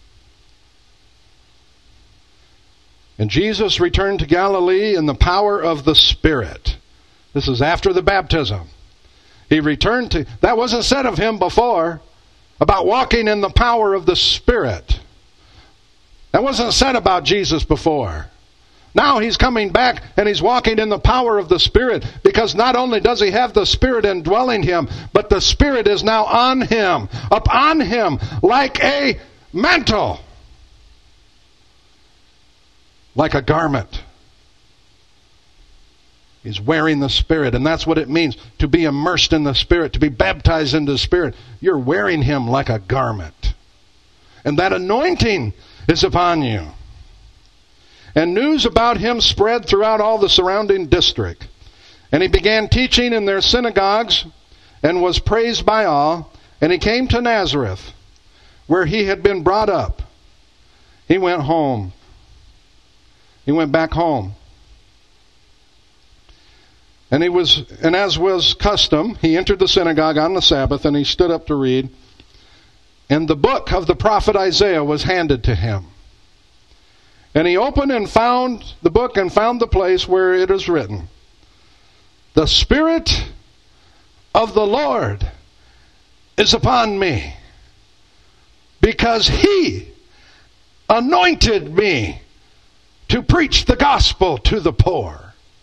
And Jesus returned to Galilee in the power of the Spirit. This is after the baptism. He returned to, that wasn't said of him before, about walking in the power of the Spirit. That wasn't said about Jesus before. Now he's coming back and he's walking in the power of the Spirit, because not only does he have the Spirit indwelling him, but the Spirit is now on him, upon him, like a mantle, like a garment. He's wearing the Spirit, and that's what it means to be immersed in the Spirit, to be baptized in the Spirit. You're wearing him like a garment. And that anointing is upon you. And news about him spread throughout all the surrounding district. And he began teaching in their synagogues and was praised by all. And he came to Nazareth, where he had been brought up. He went home. He went back home. And as was custom, he entered the synagogue on the Sabbath, and he stood up to read. And the book of the prophet Isaiah was handed to him. And he opened and found the book and found the place where it is written, "The Spirit of the Lord is upon me, because he anointed me to preach the gospel to the poor.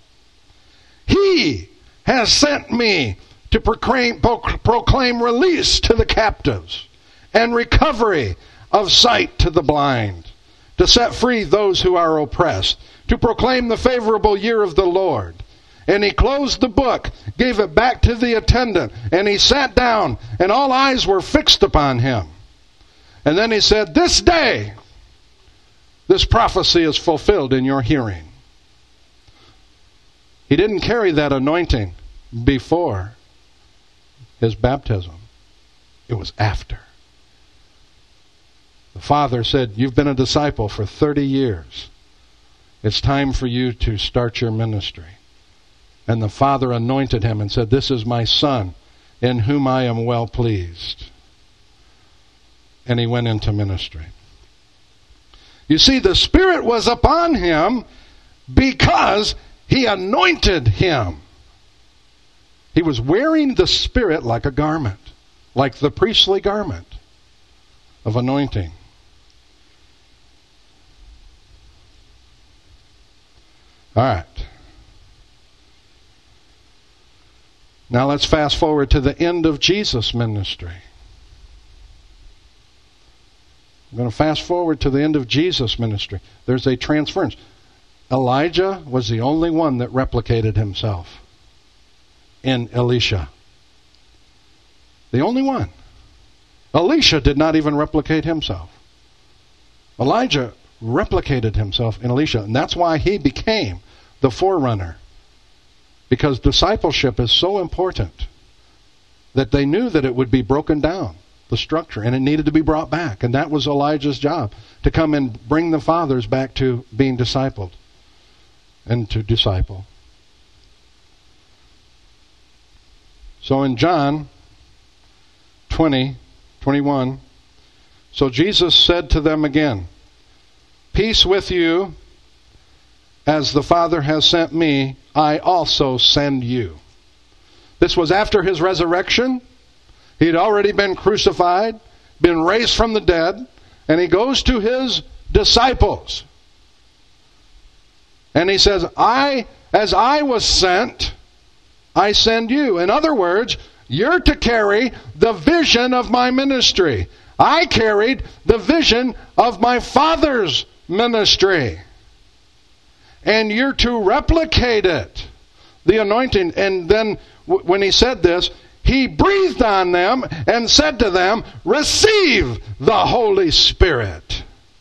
He has sent me to proclaim release to the captives and recovery of sight to the blind, to set free those who are oppressed, to proclaim the favorable year of the Lord." And he closed the book, gave it back to the attendant, and he sat down, and all eyes were fixed upon him. And then he said, "This day, this prophecy is fulfilled in your hearing." He didn't carry that anointing before his baptism. It was after. The Father said, "You've been a disciple for 30 years. It's time for you to start your ministry." And the Father anointed him and said, "This is my Son, in whom I am well pleased." And he went into ministry. You see, the Spirit was upon him because he anointed him. He was wearing the Spirit like a garment, like the priestly garment of anointing. All right. Now let's fast forward to the end of Jesus' ministry. I'm going to fast forward to the end of Jesus' ministry. There's a transference. Elijah was the only one that replicated himself in Elisha. The only one. Elisha did not even replicate himself. Elijah replicated himself in Elisha, and that's why he became the forerunner. Because discipleship is so important that they knew that it would be broken down, the structure, and it needed to be brought back. And that was Elijah's job, to come and bring the fathers back to being discipled and to disciple. So in John 20:21, so Jesus said to them again, "Peace with you. As the Father has sent me, I also send you." This was after his resurrection. He had already been crucified, been raised from the dead, and he goes to his disciples. And he says, as I was sent, I send you. In other words, you're to carry the vision of my ministry. I carried the vision of my Father's ministry. And you're to replicate it. The anointing. And then when he said this, he breathed on them and said to them, receive the Holy Spirit.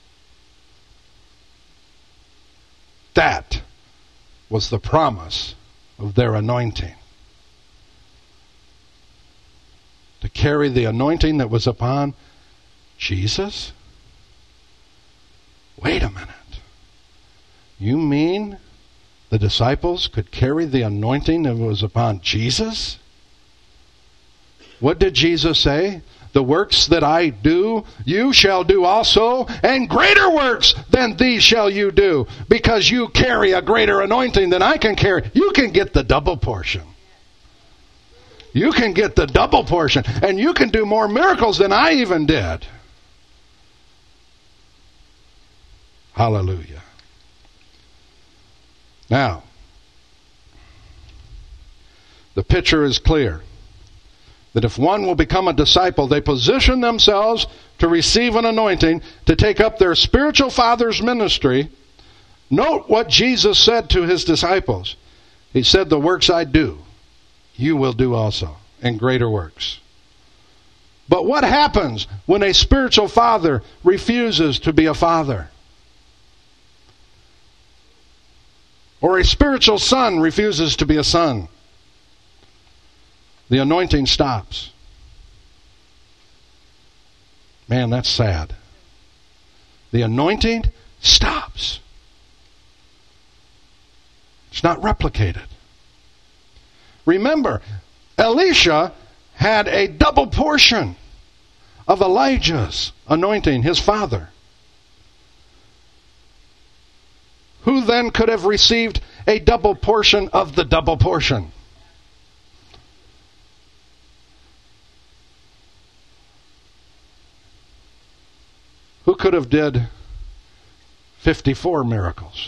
That was the promise of their anointing. To carry the anointing that was upon Jesus? Wait a minute. You mean the disciples could carry the anointing that was upon Jesus? What did Jesus say? The works that I do, you shall do also, and greater works than these shall you do, because you carry a greater anointing than I can carry. You can get the double portion. You can get the double portion, and you can do more miracles than I even did. Hallelujah. Now, the picture is clear. That if one will become a disciple, they position themselves to receive an anointing, to take up their spiritual father's ministry. Note what Jesus said to his disciples. He said, the works I do, you will do also, and greater works. But what happens when a spiritual father refuses to be a father? Or a spiritual son refuses to be a son? The anointing stops. Man, that's sad. The anointing stops. It's not replicated. Remember, Elisha had a double portion of Elijah's anointing, his father. Who then could have received a double portion of the double portion? Who could have did 54 miracles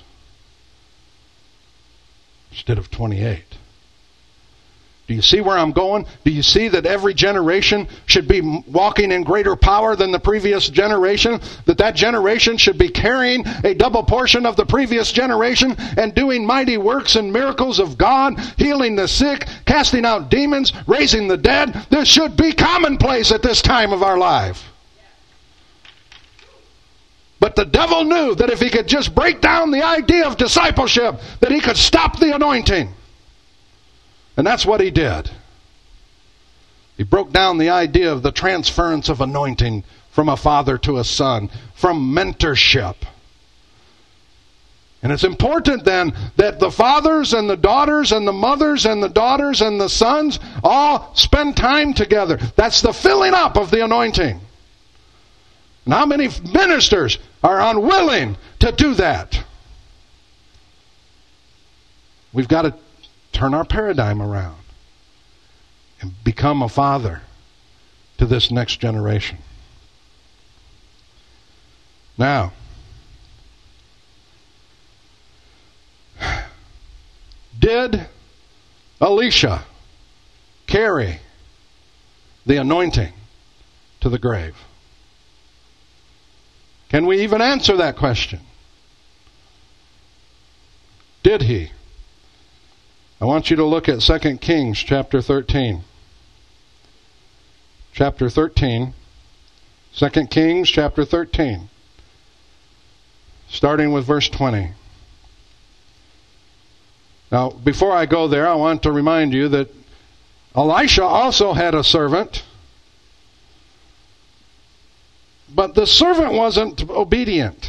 instead of 28? Do you see where I'm going? Do you see that every generation should be walking in greater power than the previous generation? That generation should be carrying a double portion of the previous generation and doing mighty works and miracles of God, healing the sick, casting out demons, raising the dead. This should be commonplace at this time of our life. But the devil knew that if he could just break down the idea of discipleship, that he could stop the anointing. And that's what he did. He broke down the idea of the transference of anointing from a father to a son, from mentorship. And it's important then that the fathers and the daughters and the mothers and the daughters and the sons all spend time together. That's the filling up of the anointing. And how many ministers are unwilling to do that? We've got to turn our paradigm around and become a father to this next generation. Now, did Elisha carry the anointing to the grave? Can we even answer that question? Did he? I want you to look at 2 Kings chapter 13. Chapter 13. 2 Kings chapter 13. Starting with verse 20. Now, before I go there, I want to remind you that Elisha also had a servant. But the servant wasn't obedient.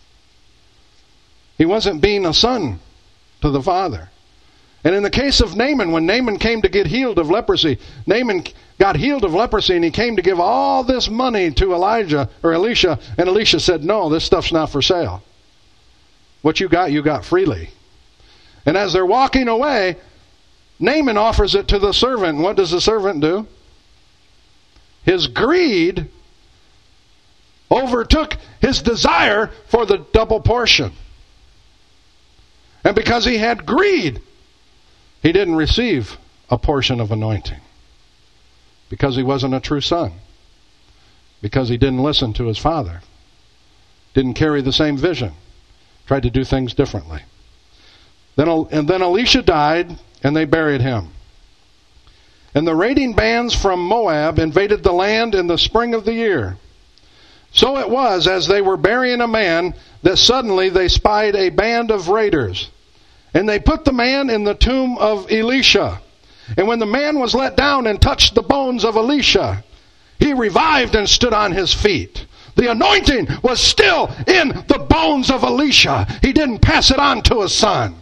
He wasn't being a son to the father. And in the case of Naaman, when Naaman came to get healed of leprosy, Naaman got healed of leprosy and he came to give all this money to Elisha, and Elisha said, no, this stuff's not for sale. What you got freely. And as they're walking away, Naaman offers it to the servant. And what does the servant do? His greed overtook his desire for the double portion. And because he had greed, he didn't receive a portion of anointing. Because he wasn't a true son. Because he didn't listen to his father. Didn't carry the same vision. Tried to do things differently. Then Elisha died, and they buried him. And the raiding bands from Moab invaded the land in the spring of the year. So it was, as they were burying a man, that suddenly they spied a band of raiders. And they put the man in the tomb of Elisha. And when the man was let down and touched the bones of Elisha, he revived and stood on his feet. The anointing was still in the bones of Elisha. He didn't pass it on to his son.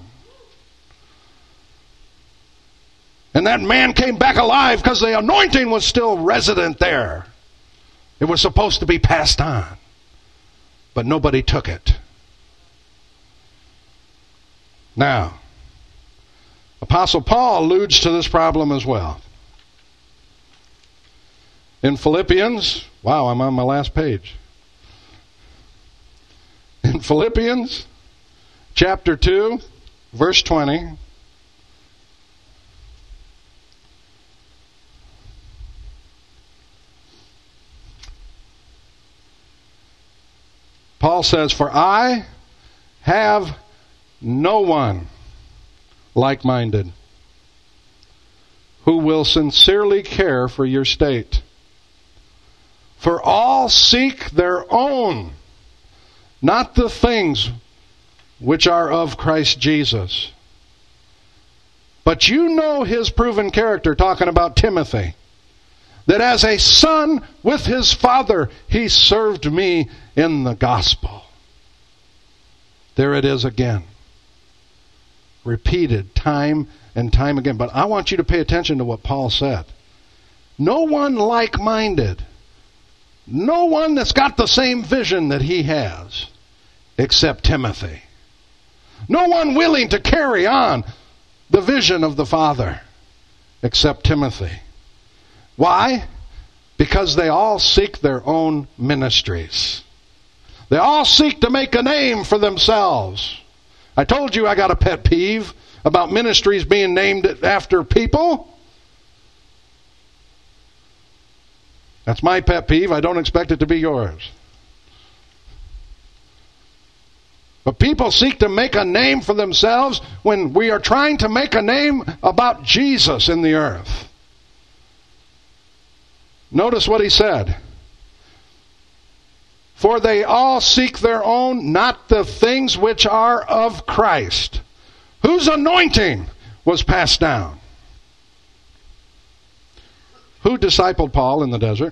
And that man came back alive because the anointing was still resident there. It was supposed to be passed on. But nobody took it. Now, Apostle Paul alludes to this problem as well. In Philippians, wow, I'm on my last page. In Philippians chapter 2, verse 20, Paul says, "For I have no one like-minded who will sincerely care for your state. For all seek their own, not the things which are of Christ Jesus. But you know his proven character," talking about Timothy, "that as a son with his father, he served me in the gospel." There it is again. Repeated time and time again. But I want you to pay attention to what Paul said. No one like-minded. No one that's got the same vision that he has, except Timothy. No one willing to carry on the vision of the Father, except Timothy. Why? Because they all seek their own ministries. They all seek to make a name for themselves. I told you I got a pet peeve about ministries being named after people. That's my pet peeve. I don't expect it to be yours. But people seek to make a name for themselves when we are trying to make a name about Jesus in the earth. Notice what he said. For they all seek their own, not the things which are of Christ, whose anointing was passed down. Who discipled Paul in the desert?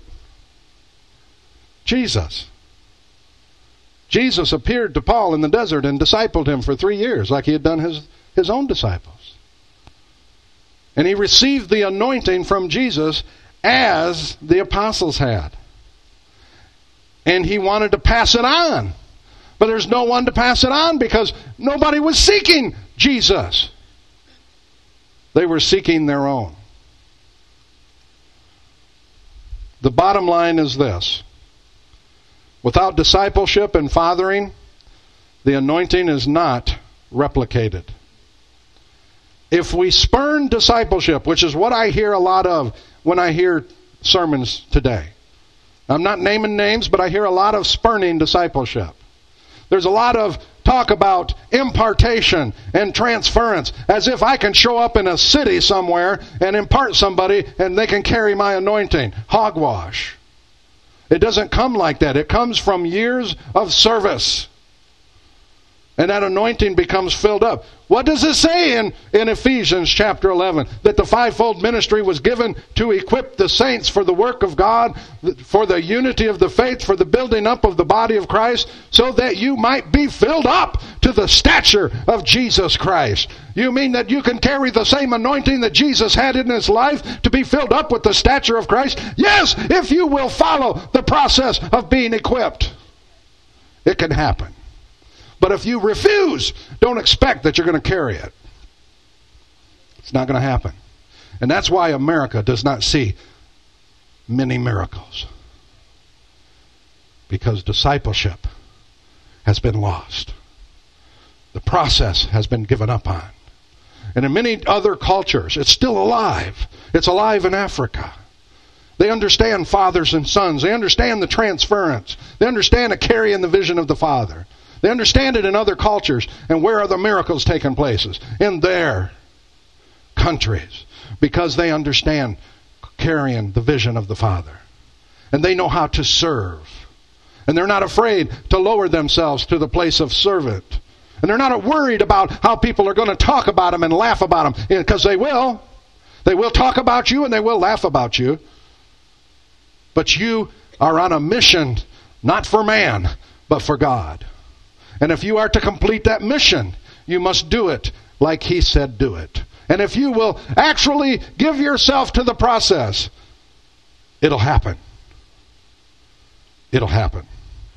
Jesus. Jesus appeared to Paul in the desert and discipled him for 3 years, like he had done his own disciples. And he received the anointing from Jesus as the apostles had. And he wanted to pass it on. But there's no one to pass it on because nobody was seeking Jesus. They were seeking their own. The bottom line is this. Without discipleship and fathering, the anointing is not replicated. If we spurn discipleship, which is what I hear a lot of when I hear sermons today. I'm not naming names, but I hear a lot of spurning discipleship. There's a lot of talk about impartation and transference, as if I can show up in a city somewhere and impart somebody and they can carry my anointing. Hogwash. It doesn't come like that. It comes from years of service. And that anointing becomes filled up. What does it say in Ephesians chapter 11? That the fivefold ministry was given to equip the saints for the work of God, for the unity of the faith, for the building up of the body of Christ, so that you might be filled up to the stature of Jesus Christ. You mean that you can carry the same anointing that Jesus had in his life to be filled up with the stature of Christ? Yes, if you will follow the process of being equipped. It can happen. But if you refuse, don't expect that you're going to carry it. It's not going to happen. And that's why America does not see many miracles. Because discipleship has been lost. The process has been given up on. And in many other cultures, it's still alive. It's alive in Africa. They understand fathers and sons. They understand the transference. They understand the carrying the vision of the Father. They understand it in other cultures. And where are the miracles taking place? In their countries. Because they understand carrying the vision of the Father. And they know how to serve. And they're not afraid to lower themselves to the place of servant. And they're not worried about how people are going to talk about them and laugh about them. Because they will. They will talk about you and they will laugh about you. But you are on a mission, not for man, but for God. And if you are to complete that mission, you must do it like He said do it. And if you will actually give yourself to the process, it'll happen. It'll happen.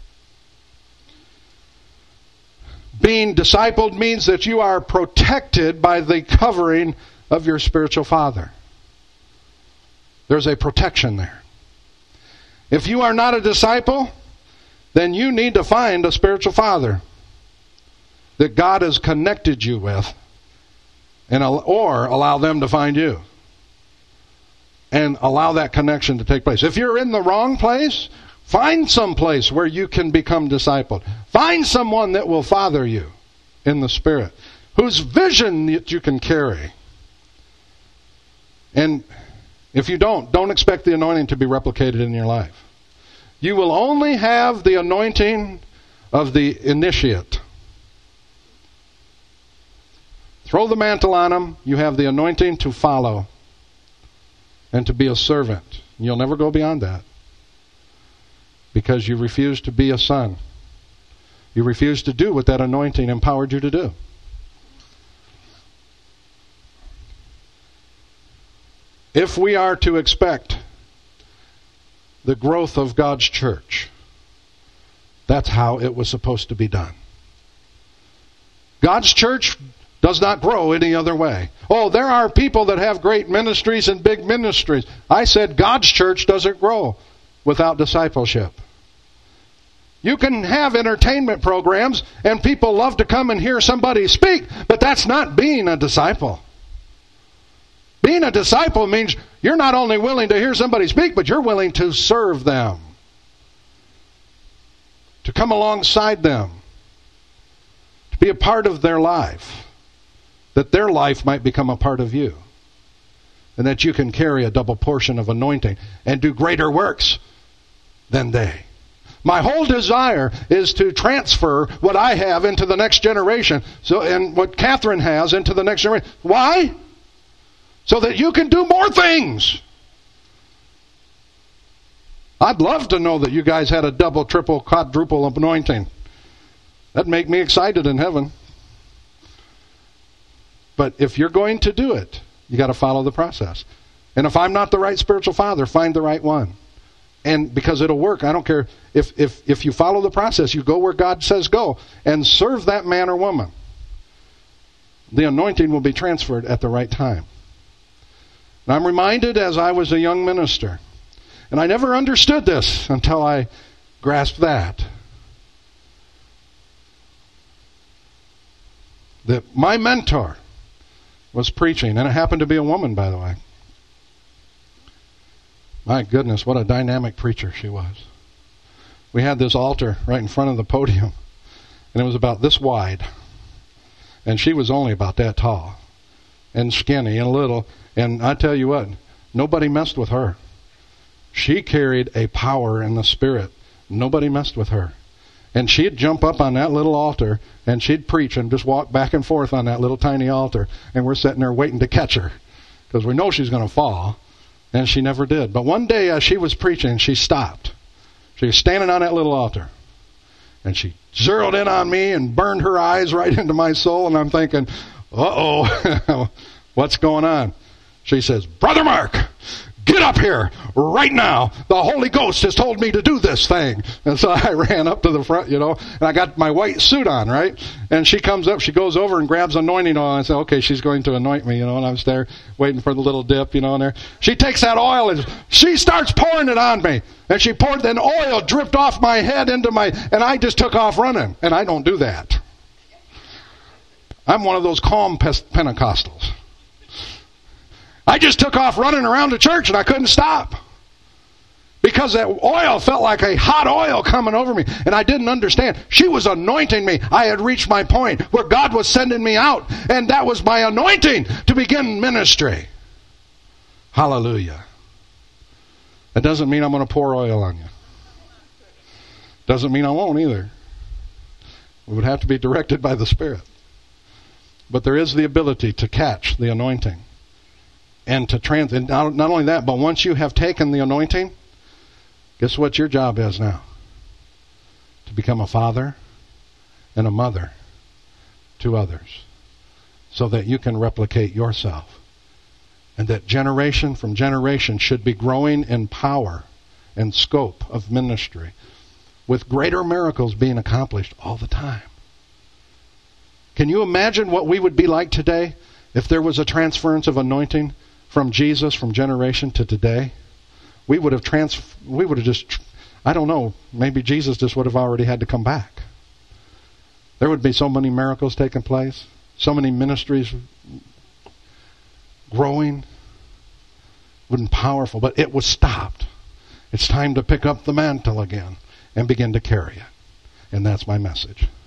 Being discipled means that you are protected by the covering of your spiritual father. There's a protection there. If you are not a disciple, then you need to find a spiritual father that God has connected you with, or allow them to find you. And allow that connection to take place. If you're in the wrong place, find some place where you can become discipled. Find someone that will father you in the Spirit, whose vision that you can carry. And if you don't expect the anointing to be replicated in your life. You will only have the anointing of the initiate. Throw the mantle on them, you have the anointing to follow and to be a servant. You'll never go beyond that. Because you refuse to be a son. You refuse to do what that anointing empowered you to do. If we are to expect the growth of God's church, that's how it was supposed to be done. God's church does not grow any other way. Oh, there are people that have great ministries and big ministries. I said God's church doesn't grow without discipleship. You can have entertainment programs and people love to come and hear somebody speak, but that's not being a disciple. Being a disciple means you're not only willing to hear somebody speak, but you're willing to serve them. To come alongside them. To be a part of their life. That their life might become a part of you. And that you can carry a double portion of anointing and do greater works than they. My whole desire is to transfer what I have into the next generation, and what Catherine has into the next generation. Why? So that you can do more things. I'd love to know that you guys had a double, triple, quadruple anointing. That'd make me excited in heaven. But if you're going to do it, you got to follow the process. And if I'm not the right spiritual father, find the right one. And because it'll work, I don't care if you follow the process, you go where God says go and serve that man or woman. The anointing will be transferred at the right time. And I'm reminded as I was a young minister, and I never understood this until I grasped that my mentor was preaching, and it happened to be a woman, by the way. My goodness, what a dynamic preacher she was. We had this altar right in front of the podium, and it was about this wide. And she was only about that tall and skinny and little. And I tell you what, nobody messed with her. She carried a power in the Spirit. Nobody messed with her. And she'd jump up on that little altar, and she'd preach and just walk back and forth on that little tiny altar. And we're sitting there waiting to catch her because we know she's going to fall. And she never did. But one day as she was preaching, she stopped. She was standing on that little altar. And she zeroed in on me and burned her eyes right into my soul. And I'm thinking, uh-oh, what's going on? She says, "Brother Mark, get up here right now. The Holy Ghost has told me to do this thing. And so I ran up to the front, and I got my white suit on, right? And she comes up, she goes over and grabs anointing oil. And I said, okay, she's going to anoint me, and I was there waiting for the little dip, and there. She takes that oil and she starts pouring it on me. And she poured, then oil dripped off my head and I just took off running. And I don't do that. I'm one of those calm Pentecostals. I just took off running around the church and I couldn't stop. Because that oil felt like a hot oil coming over me. And I didn't understand. She was anointing me. I had reached my point where God was sending me out. And that was my anointing to begin ministry. Hallelujah. That doesn't mean I'm going to pour oil on you. Doesn't mean I won't either. We would have to be directed by the Spirit. But there is the ability to catch the anointing. And and not only that, but once you have taken the anointing, guess what your job is now? To become a father and a mother to others. So that you can replicate yourself. And that generation from generation should be growing in power and scope of ministry. With greater miracles being accomplished all the time. Can you imagine what we would be like today if there was a transference of anointing from Jesus from generation to today? We would have just, I don't know, maybe Jesus just would have already had to come back. There would be so many miracles taking place, so many ministries growing, wouldn't powerful, but it was stopped. It's time to pick up the mantle again and begin to carry it. And that's my message.